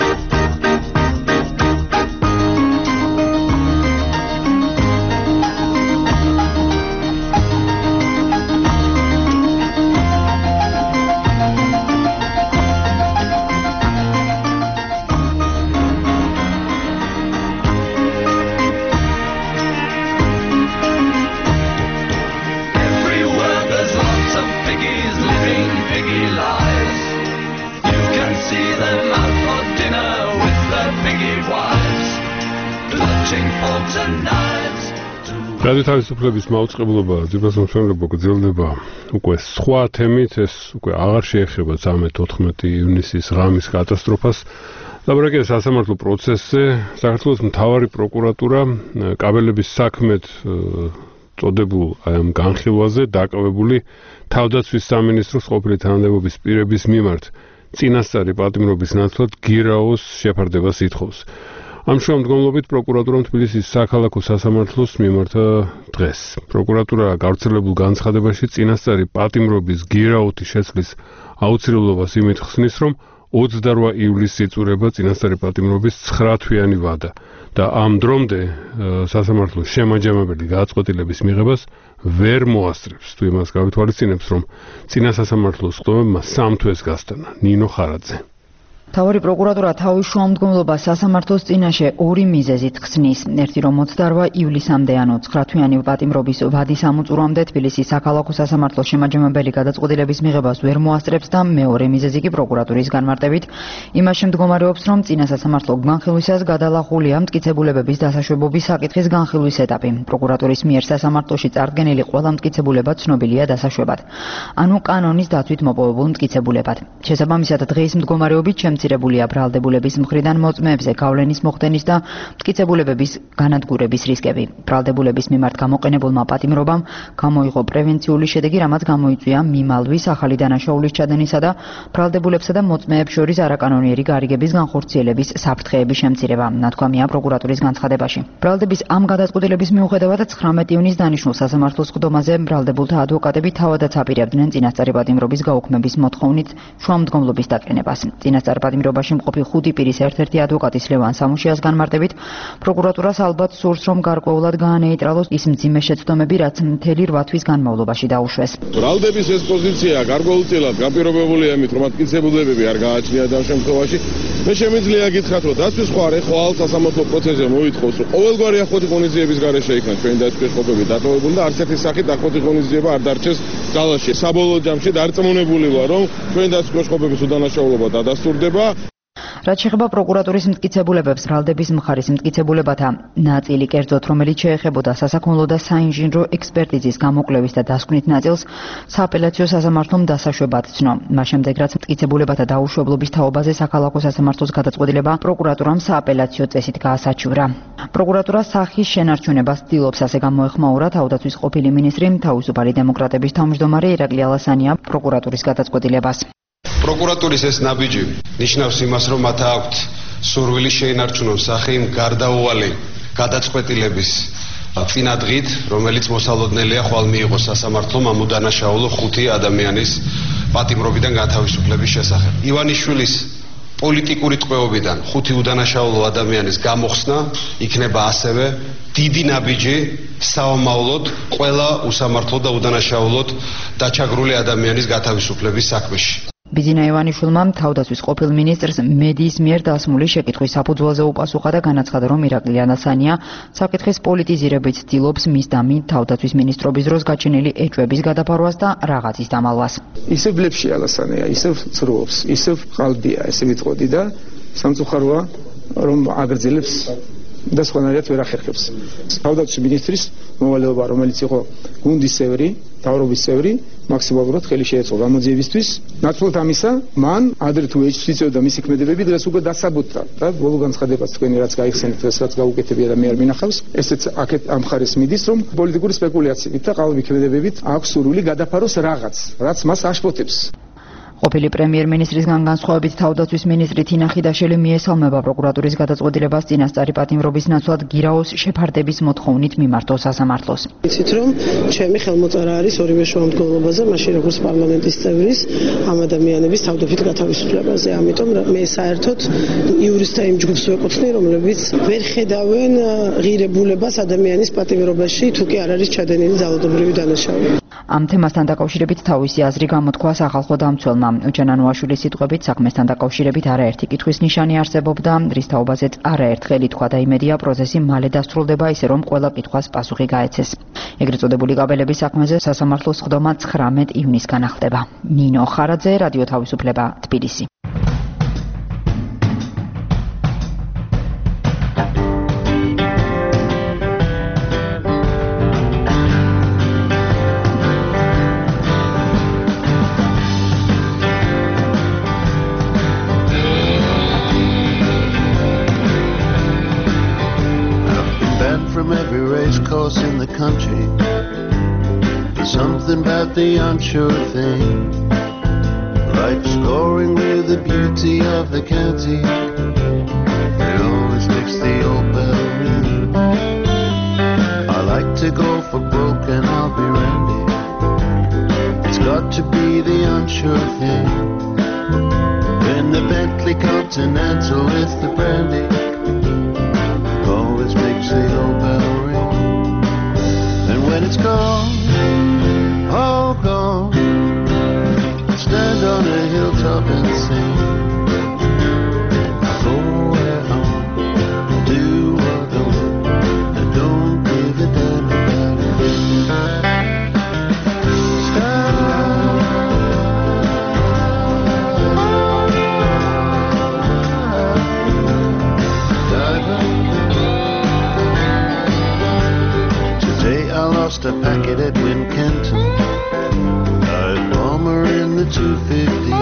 Everywhere there's lots of piggies living piggy lives. You can see them out for dinner with their piggy wives, clutching forks and knives.
რადიო თავისუფლების მაუწყებლობა ძირფასმცველებო გრძელდება უკვე სხვა თემით, ეს უკვე აღარ შეეხება ცხრამეტ-ოთხმეტი ივნისის ღამის კატასტროფას. ლაპარაკია სასამართლო პროცესზე. საქართველოს მთავარი პროკურატურა კაბელების საქმეთ წოდებულ აი ამ განხილვაზე დაკავებული თავდაცვის სამინისტროს ყოფილი თანამდებობის პირების მიმართ წინასწარი პატიმრობის ნაცვლად გირაოს შეფარდებას ითხოვს. ამ შემდგომლობით პროკურატურამ თბილისის საქალაქო სასამართლოს მიმართა დღეს. პროკურატურა გავრცელებულ განცხადებაში წინასწარი პატიმრობის გირაოთი შეცვლის აუცილებლობას იმით ხსნის, რომ ოცდარვა ივლისს იწურება წინასწარი პატიმრობის ცხრა თვიანი ვადა და ამ დრომდე სასამართლოს შემაჯამებელი გადაწყვეტილების მიღებას ვერ მოასწრებს. თუ იმას გავითვალისწინებს, რომ წინა სასამართლოს ხდომებმა სამ თვეს გასტანა. ნინო ხარაძე.
მთავარი პროკურატურა თავის შუამდგომლობას სასამართლოს წინაშე ორი მიზეზით ხსნის. ერთი, რომ ოცდარვა ივლისამდე, ანუ ცხრა თვიანი პატიმრობის ვადის ამოწურვამდე თბილისის საქალაქო სასამართლოს შემაჯამებელი გადაწყვეტილების მიღებას ვერ მოასწრებს და მეორე მიზეზი კი პროკურატურის განმარტებით იმაში მდგომარეობს, რომ წინა სასამართლო განხილვისას გადალახულია მტკიცებულებების დასაშვებობის საკითხის განხილვის ეტაპი. პროკურატურის მიერ სასამართლოში წარდგენილი ყველა მტკიცებულება ცნობილია დასაშვებად, ანუ კანონის დათვით მოპოვებულ მტკიცებულებად. შესაბამისად, დღეის მდგომარეობით მცირებულია ბრალდებულების მხრიდან მოწმეებზე გავლენის მოხდენის და მტკიცებულებების განადგურების რისკები. ბრალდებულების მიმართ გამოყენებულმა პატიმრობამ გამოიღო პრევენციული შედეგი, რამაც გამოიწვია მიმალვის, ახალი დანაშაულის ჩადენისა და ბრალდებულებსა და მოწმეებს შორის არაკანონიერი გარიგების განხორციელების საფრთხეების შემცირება, ნათქვამია პროკურატურის განცხადებაში. ბრალდების ამ გადაწყვეტილების მიუხედავად ცხრამეტ ივნისს დანიშნულ სასამართლოს ხდომაზე ბრალდებულთა ადვოკატები თავადაც აპირებდნენ წინასწარი პატიმრობის გაუქმების მოთხოვნით შუამდგომლობის დაყენებას. წინასწარ პატიმრობაში მყოფი ხუთი პირის ერთ-ერთი ადვოკატის ლევან სამუშიას განმარტებით, პროკურატურას ალბათ სურს, რომ გარკვეულად გაანეიტრალოს ის მძიმე შეცდომები, რაც მთელი რვა თვის განმავლობაში დაუშვეს.
ბრალდების ეს პოზიცია გარკვეულწილად გაპირობებულია იმით, რომ მტკიცებულებები არ გააჩნიათ ამ შემთხვევაში. მე შემიძლია გითხრათ, რომ დასვის ხوار ხვალ სასამართლო პროცესზე მოითხოვს, რომ ყოველგვარი ახლოთი ღონისძიების გარეშე იქნას ჩვენი დასკვნის ყოფები დატოვებული და არც ერთი სახით ახლოთი ღონისძიება არ დარჩეს ძალაში. საბოლოო ჯამში დარწმუნებული ვარ, რომ ჩვენი დასკვნის ყოფების უდანაშაულობა დადასტურდება.
რაც შეეხება პროკურატურის მტკიცებულებებს, ბრალდების მხარის მტკიცებულებათა ნაწილი, კერძოდ რომელიც შეეხებოდა სასაქონლო და საინჟინრო ექსპერტიზის გამოკვლევის და დასკვნით ნაწილს, სააპელაციო სასამართლომ დასაშვებად ცნო. მას შემდეგ, რაც მტკიცებულებათა დაუშვებლობის თაობაზე საქალაქო სასამართლოს გადაწყვეტილება პროკურატურამ სააპელაციო წესით გაასაჩივრა. პროკურატურა სახის შენარჩუნებას ცდილობს, ასე გამოეხმაურა თავდაცვის ყოფილი მინისტრი, თავისუფალი დემოკრატების თავმჯდომარე ირაკლი ალასანია პროკურატურის გადაწყვეტილებას.
პროკურატურის ეს ნაბიჯი ნიშნავს იმას, რომ მათ აქვთ სურვილი შეინარჩუნონ სახე იმ გარდაუვალი გადაწყვეტილების წინადღით, რომელიც მოსალოდნელია ხვალ მიიღო სასამართლომ ამ უდანაშაულო ხუთი ადამიანის პატიმრობიდან გათავისუფლების შესახებ. ივანიშვილის პოლიტიკური ტყვეობიდან ხუთი უდანაშაულო ადამიანის გამოხსნა იქნება ასევე დიდი ნაბიჯი საომავლოდ ყველა უსამართლო და უდანაშაულოდ დაჩაგრული ადამიანის გათავისუფლების საქმეში.
ბიძინა ივანიშვილმა თავდაცვის ყოფილ მინისტრს მედიის მიერ დასმული შეკითხვის საფუძველზე უპასუხა და განაცხადა, რომ ირაკლი ალასანია საკითხის პოლიტიზირებით ცდილობს მის და მით თავდაცვის მინისტრობის დროს გაჩენილი ეჭვების გადაფარვას და რაღაცის დამალვას.
ისევ ბლებში ალასანია, ისევ ცრუობს, ისევ ყალბია, ესე ვიტყოდი და სამწუხაროა, რომ აგრძელებს და სხვანაირად ვერ ახერხებს. თავდაცვის მინისტრის მოვალეობა, რომელიც იყო გუნდის წევრი, დავრობის წევრი, მაქსიმალურად ხელი შეეწყო გამოძიებისთვის. ნაცვლად ამისა, მან ადრე თუ ეჭვსიწევდა მისი ქმედებები, დღეს უკვე დასაბუთდა და ბოლო განცხადებაც თქვენი რაც გაიხსენეთ, დღეს რაც გაუკეთებია და მე არ მინახავს, ესეც აქეთ ამ ხარეს მიდის, რომ პოლიტიკური სპეკულაციებით და ყალბი ქმედებებით აქვს სურვილი გადაფაროს რაღაც, რაც მას აშფოთებს.
ყოფილი პრემიერ-მინისტრისგან განსხვავებით თავდაცვის მინისტრი თინა ხიდაშელი მიესალმება პროკურატურის გადაწყვეტილებას წინასწარი პატიმრობის ნაცვლად გირაოს შეფარდების მოთხოვნით მიმართო სასამართლოს.
იცით რომ ჩემი ხელმოწერა არის ორივე შუამდგომლობაზე, მაშინ როგორც პარლამენტის წევრის ამ ადამიანების თავდაპირველ გათავისუფლებაზე. ამიტომ მე საერთოდ იურისტთა იმ ჯგუფს ვეკუთვნი, რომლებიც ვერ ხედავენ ღირებულებას ადამიანის პატიმრობაში, თუ კი არ არის ჩადენილი ძალადობრივი დანაშაული.
ამ თემასთან დაკავშირებით თავისი აზრი გამოთქვა სახალხო დამცველმა. უჯანანუაშვილის სიტყვებით საქმესთან დაკავშირებით არაერთი კითხვის ნიშანი არსებობდა, რის თაობაზეც არაერთხელ ითქვა და იმედია პროცესი მალე დასრულდება, ისე რომ ყველა კითხვას პასუხი გაეცეს. ეგრეთ წოდებული კაბელების საქმეზე სასამართლოს სხდომა ცხრამეტ ივნისგან ახდება. ნინო ხარაძე, რადიო თავისუფლება, თბილისი.
In the country, there's something about the unsure thing, like scoring with the beauty of the county. It always makes the old bell ring. I like to go for broke and I'll be Randy. It's got to be the unsure thing. When the Bentley Continental with the brandy always makes the old bell ring. And when it's gone, all gone, stand on a hilltop and sing. Go where I want, do what I want, and don't give a damn about it. Lost a packet at Wincanton, a bomber in the two fifty,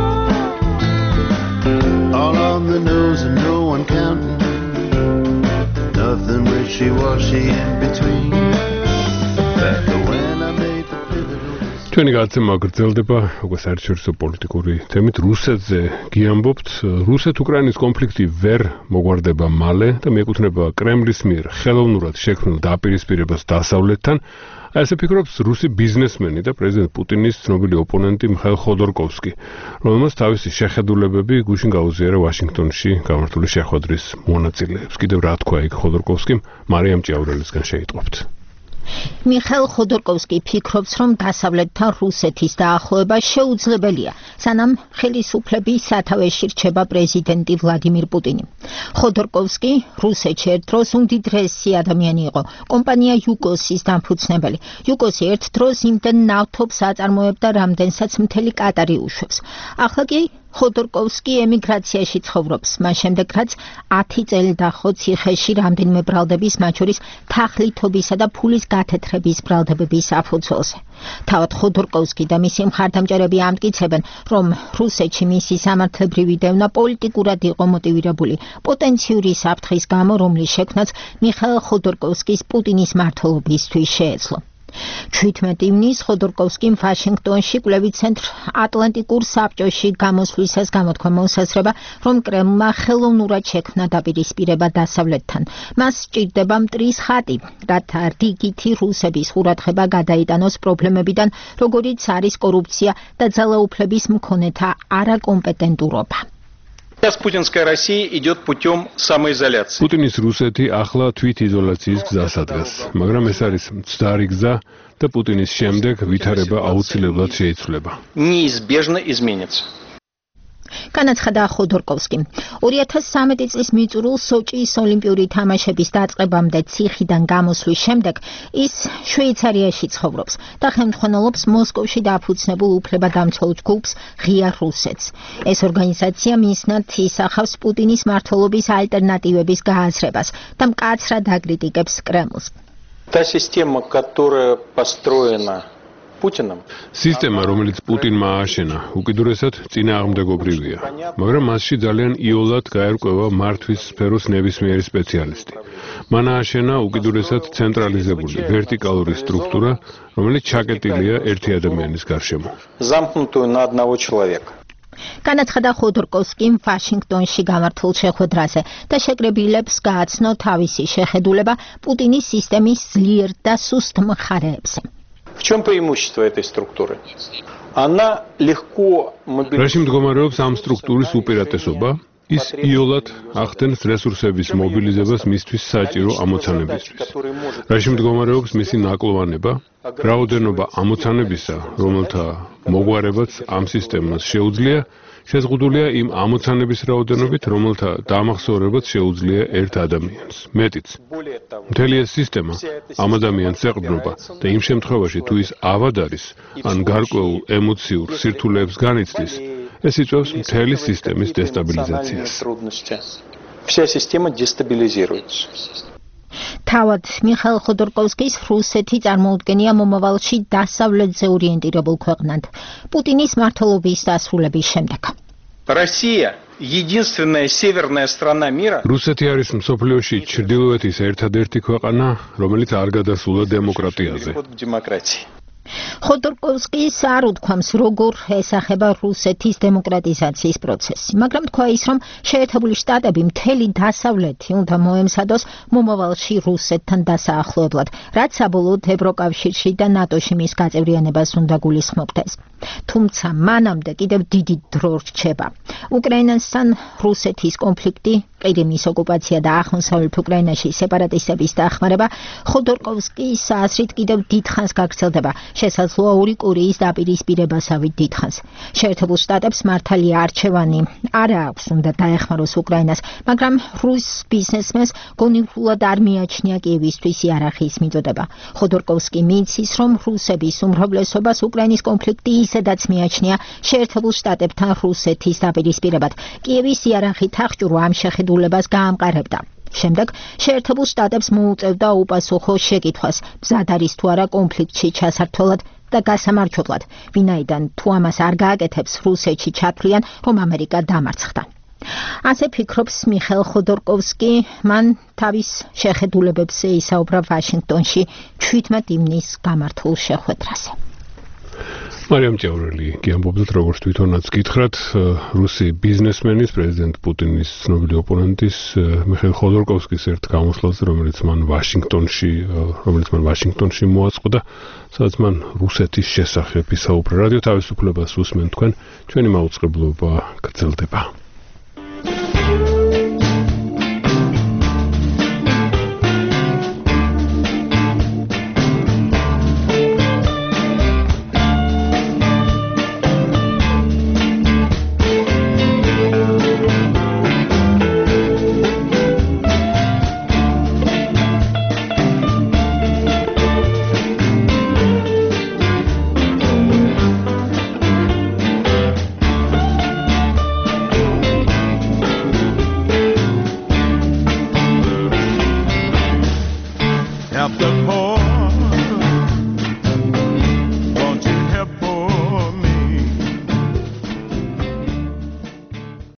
all on the nose and no one counting, nothing wishy-washy in between. Back when I made the pivotal.
ჩვენი გადაცემა გრძელდება, როგორც საერთაშორისო პოლიტიკური თემით რუსეთზე გიამბობთ. რუსეთ-უკრაინის კონფლიქტი ვერ მოგვარდება მალე და მიეკუთვნება კრემლის მიერ ხელოვნურად შექმნილ დაპირისპირებას დასავლეთთან. ასე ფიქრობს რუსი ბიზნესმენი და პრეზიდენტ პუტინის ცნობილი ოპონენტი მიხაილ ხოდორკოვსკი, რომელმაც თავისი შეხედულებები გუშინ გაუზიარა ვაშინგტონში გამართული შეხვედრის მონაწილეებს. კიდევ რა თქვა იქ ხოდორკოვსკიმ, მარიამ ჭიაურელისგან შეიტყობთ.
მიხაილ ხოდორკოვსკი ფიქრობს, რომ დასავლეთთან რუსეთის დაახლოება შეუძლებელია, სანამ ხელისუფლების სათავეში რჩება პრეზიდენტი ვლადიმირ პუტინი. ხოდორკოვსკი რუსეთში ერთ დროს უმდიდრესი ადამიანი იყო, კომპანია იუკოსის დამფუძნებელი. იუკოსი ერთ დროს იმდენ ნავთობს აწარმოებდა, რამდენსაც მთელი კატარი უშვებს. ახლა კი ხოდორკოვსკი ემიგრაციაში ცხოვრობს, მას შემდეგ რაც ათი წელი დაჰყო ციხეში რამდენიმე ბრალდების, მათ შორის თაღლითობისა და ფულის გათეთრების ბრალდებების საფუძველზე. თავად ხოდორკოვსკი და მისი მხარდამჭერები ამტკიცებენ, რომ რუსეთში მისი სამართლებრივი დევნა პოლიტიკურად იყო მოტივირებული პოტენციური საფრთხის გამო, რომლის შექმნაც მიხაილ ხოდორკოვსკის პუტინის მმართველობისთვის შეეძლო. ჩვიდმეტი ივნისს ხოდორკოვსკიმ ვაშინგტონში კვლევით ცენტრ ატლანტიკურ საბჭოში გამოსვლისას გამოთქვა მოსაზრება, რომ კრემლმა ხელოვნურად შექმნა დაპირისპირება დასავლეთთან. მას სჭირდება მტრის ხატი, რათა რიგითი რუსების ყურადღება გადაიტანოს პრობლემებიდან, როგორიც არის კორუფცია და ძალაუფლების მქონეთა არაკომპეტენტურობა.
Сейчас путинская Россия идет путем самоизоляции.
Путиნის რუსეთი ახლა თვითიზოლაციის გზას ადგას, მაგრამ ეს არის მცდარი გზა და პუტინის შემდეგ ვითარება აუცილებლად შეიცვლება.
Неизбежно изменится.
განაცხადა ხოდორკოვსკიმ. ორი ათას სამი წლის მიწურულს სოჭის ოლიმპიური თამაშების დაწყებამდე ციხიდან გამოსვლის შემდეგ ის შვეიცარიაში ცხოვრობს და ხელმძღვანელობს მოსკოვში დაფუძნებულ უფლებადამცველ ჯგუფს ღია რუსეთს. ეს ორგანიზაცია მისნად ისახავს პუტინის მმართველობის ალტერნატივების გააზრებას და მკაცრად აკრიტიკებს კრემლს.
Та система, которая построена Путиным.
სისტემა, რომელიც პუტინმა ააშენა, უკიდურესად წინააღმდეგობრივია, მაგრამ მასში ძალიან იოლად გაერკვევა მართვის სფეროს ნებისმიერი სპეციალისტი. მან ააშენა უკიდურესად ცენტრალიზებული ვერტიკალური სტრუქტურა, რომელიც ჩაკეტილია ერთი ადამიანის გარშემო.
Замкнутую на одного человека.
განაცხადა ხოდორკოვსკიმ ვაშინგტონში გამართულ შეხვედრაზე და შეკრებილებს გააცნო თავისი შეხედულება პუტინის სისტემის ძლიერ და სუსტ მხარეებზე.
В чем преимущество этой структуры? Она легко мобилизует.
რაში მდგომარეობს ამ სტრუქტურის უპირატესობა? ის იოლად ახდენს რესურსების მობილიზებას მისთვის საჭირო ამოცანებისთვის. რაში მდგომარეობს მისი ნაკლოვანება? რაოდენობა ამოცანებისა, რომელთა მოგვარებაც ამ სისტემას შეუძლია, შეზღუდულია იმ ამოცანების რაოდენობით, რომელთა დამახსოვრებაც შეუძლია ერთ ადამიანს. მეტიც, მთელი ეს სისტემა ამ ადამიანს ეყრდნობა და იმ შემთხვევაში, თუ ის ავად არის, ან გარკვეულ ემოციურ სირთულეებს განიცდის, ეს იწვევს მთელი სისტემის დესტაბილიზაციას.
Вся система дестабилизируется.
თავად მიხაილ ხოდორკოვსკის რუსეთი წარმოუდგენია მომავალში დასავლეთზე ორიენტირებულ ქვეყნად პუტინის მმართველობის დასრულების შემდეგ.
Россия единственная северная страна мира.
რუსეთი არის მსოფლიოში ჩრდილოეთის ერთადერთი ქვეყანა, რომელიც არ გადასულა დემოკრატიაზე.
ხოდორკოვსკის არ უთქვამს, როგორ ესახება რუსეთის დემოკრატიზაციის პროცესი, მაგრამ თქვა ის, რომ შეერთებული შტატები მთელი დასავლეთი უნდა მოემზადოს მომავალში რუსეთთან დასაახლოებლად, რაც საბოლოოდ ევროკავშირში და ნატოში მის გაწევრიანებას უნდა გულისხმობდეს. თუმცა მანამდე კიდევ დიდი დრო რჩება. უკრაინასთან რუსეთის კონფლიქტი, ყირიმის ოკუპაცია და აღმოსავლეთ უკრაინაში სეპარატისტების დახმარება ხოდორკოვსკის აზრით კიდევ დიდხანს გაგრძელდება. შესაძლოა ორი კორეის დაპირისპირებასავით დიდხანს. შეერთებულ შტატებს მართალი არჩევანი არ აქვს, უნდა დაეხმაროს უკრაინას, მაგრამ რუს ბიზნესმენს გონივრულად არ მიაჩნია კიევისთვის იარაღის მიწოდება. ხოდორკოვსკი მიცის, რომ რუსების უმრავლესობას უკრაინის კონფლიქტი ისედაც მიაჩნია შეერთებულ შტატებთან რუსეთის დაპირისპირებად. კიევის იარაღით აღჭურვა ამ შეხედულებას გაამყარებდა. შემდეგ შეერთებულ შტატებს მოუწევდა უპასუხო შეკითხვას, მზად არის თუ არა კონფლიქტში ჩასართვლად და გასამარჯვებლად, ვინაიდან თუ ამას არ გააკეთებს, რუსეთში ჩათვლიან, რომ ამერიკა დამარცხდა. ასე ფიქრობს მიხაილ ხოდორკოვსკი, მან თავის შეხედულებებზე ისაუბრა ვაშინგტონში ჩვიდმეტი ივნისს გამართულ შეხვედრაზე.
მარიამ ჭაურელი გიამბობდათ, როგორც თვითონაც გითხრათ, რუსი ბიზნესმენის, პრეზიდენტ პუტინის ცნობილი ოპონენტის მიხაილ ხოდორკოვსკის ერთ გამოსვლაზე, რომელიც მან ვაშინგტონში, რომელიც მან ვაშინგტონში მოაწყდა, სადაც მან რუსეთის შესახებ ისაუბრა. რადიო თავისუფლებას უსმენთ თქვენ, ჩვენი მაუწყებლობა გრძელდება.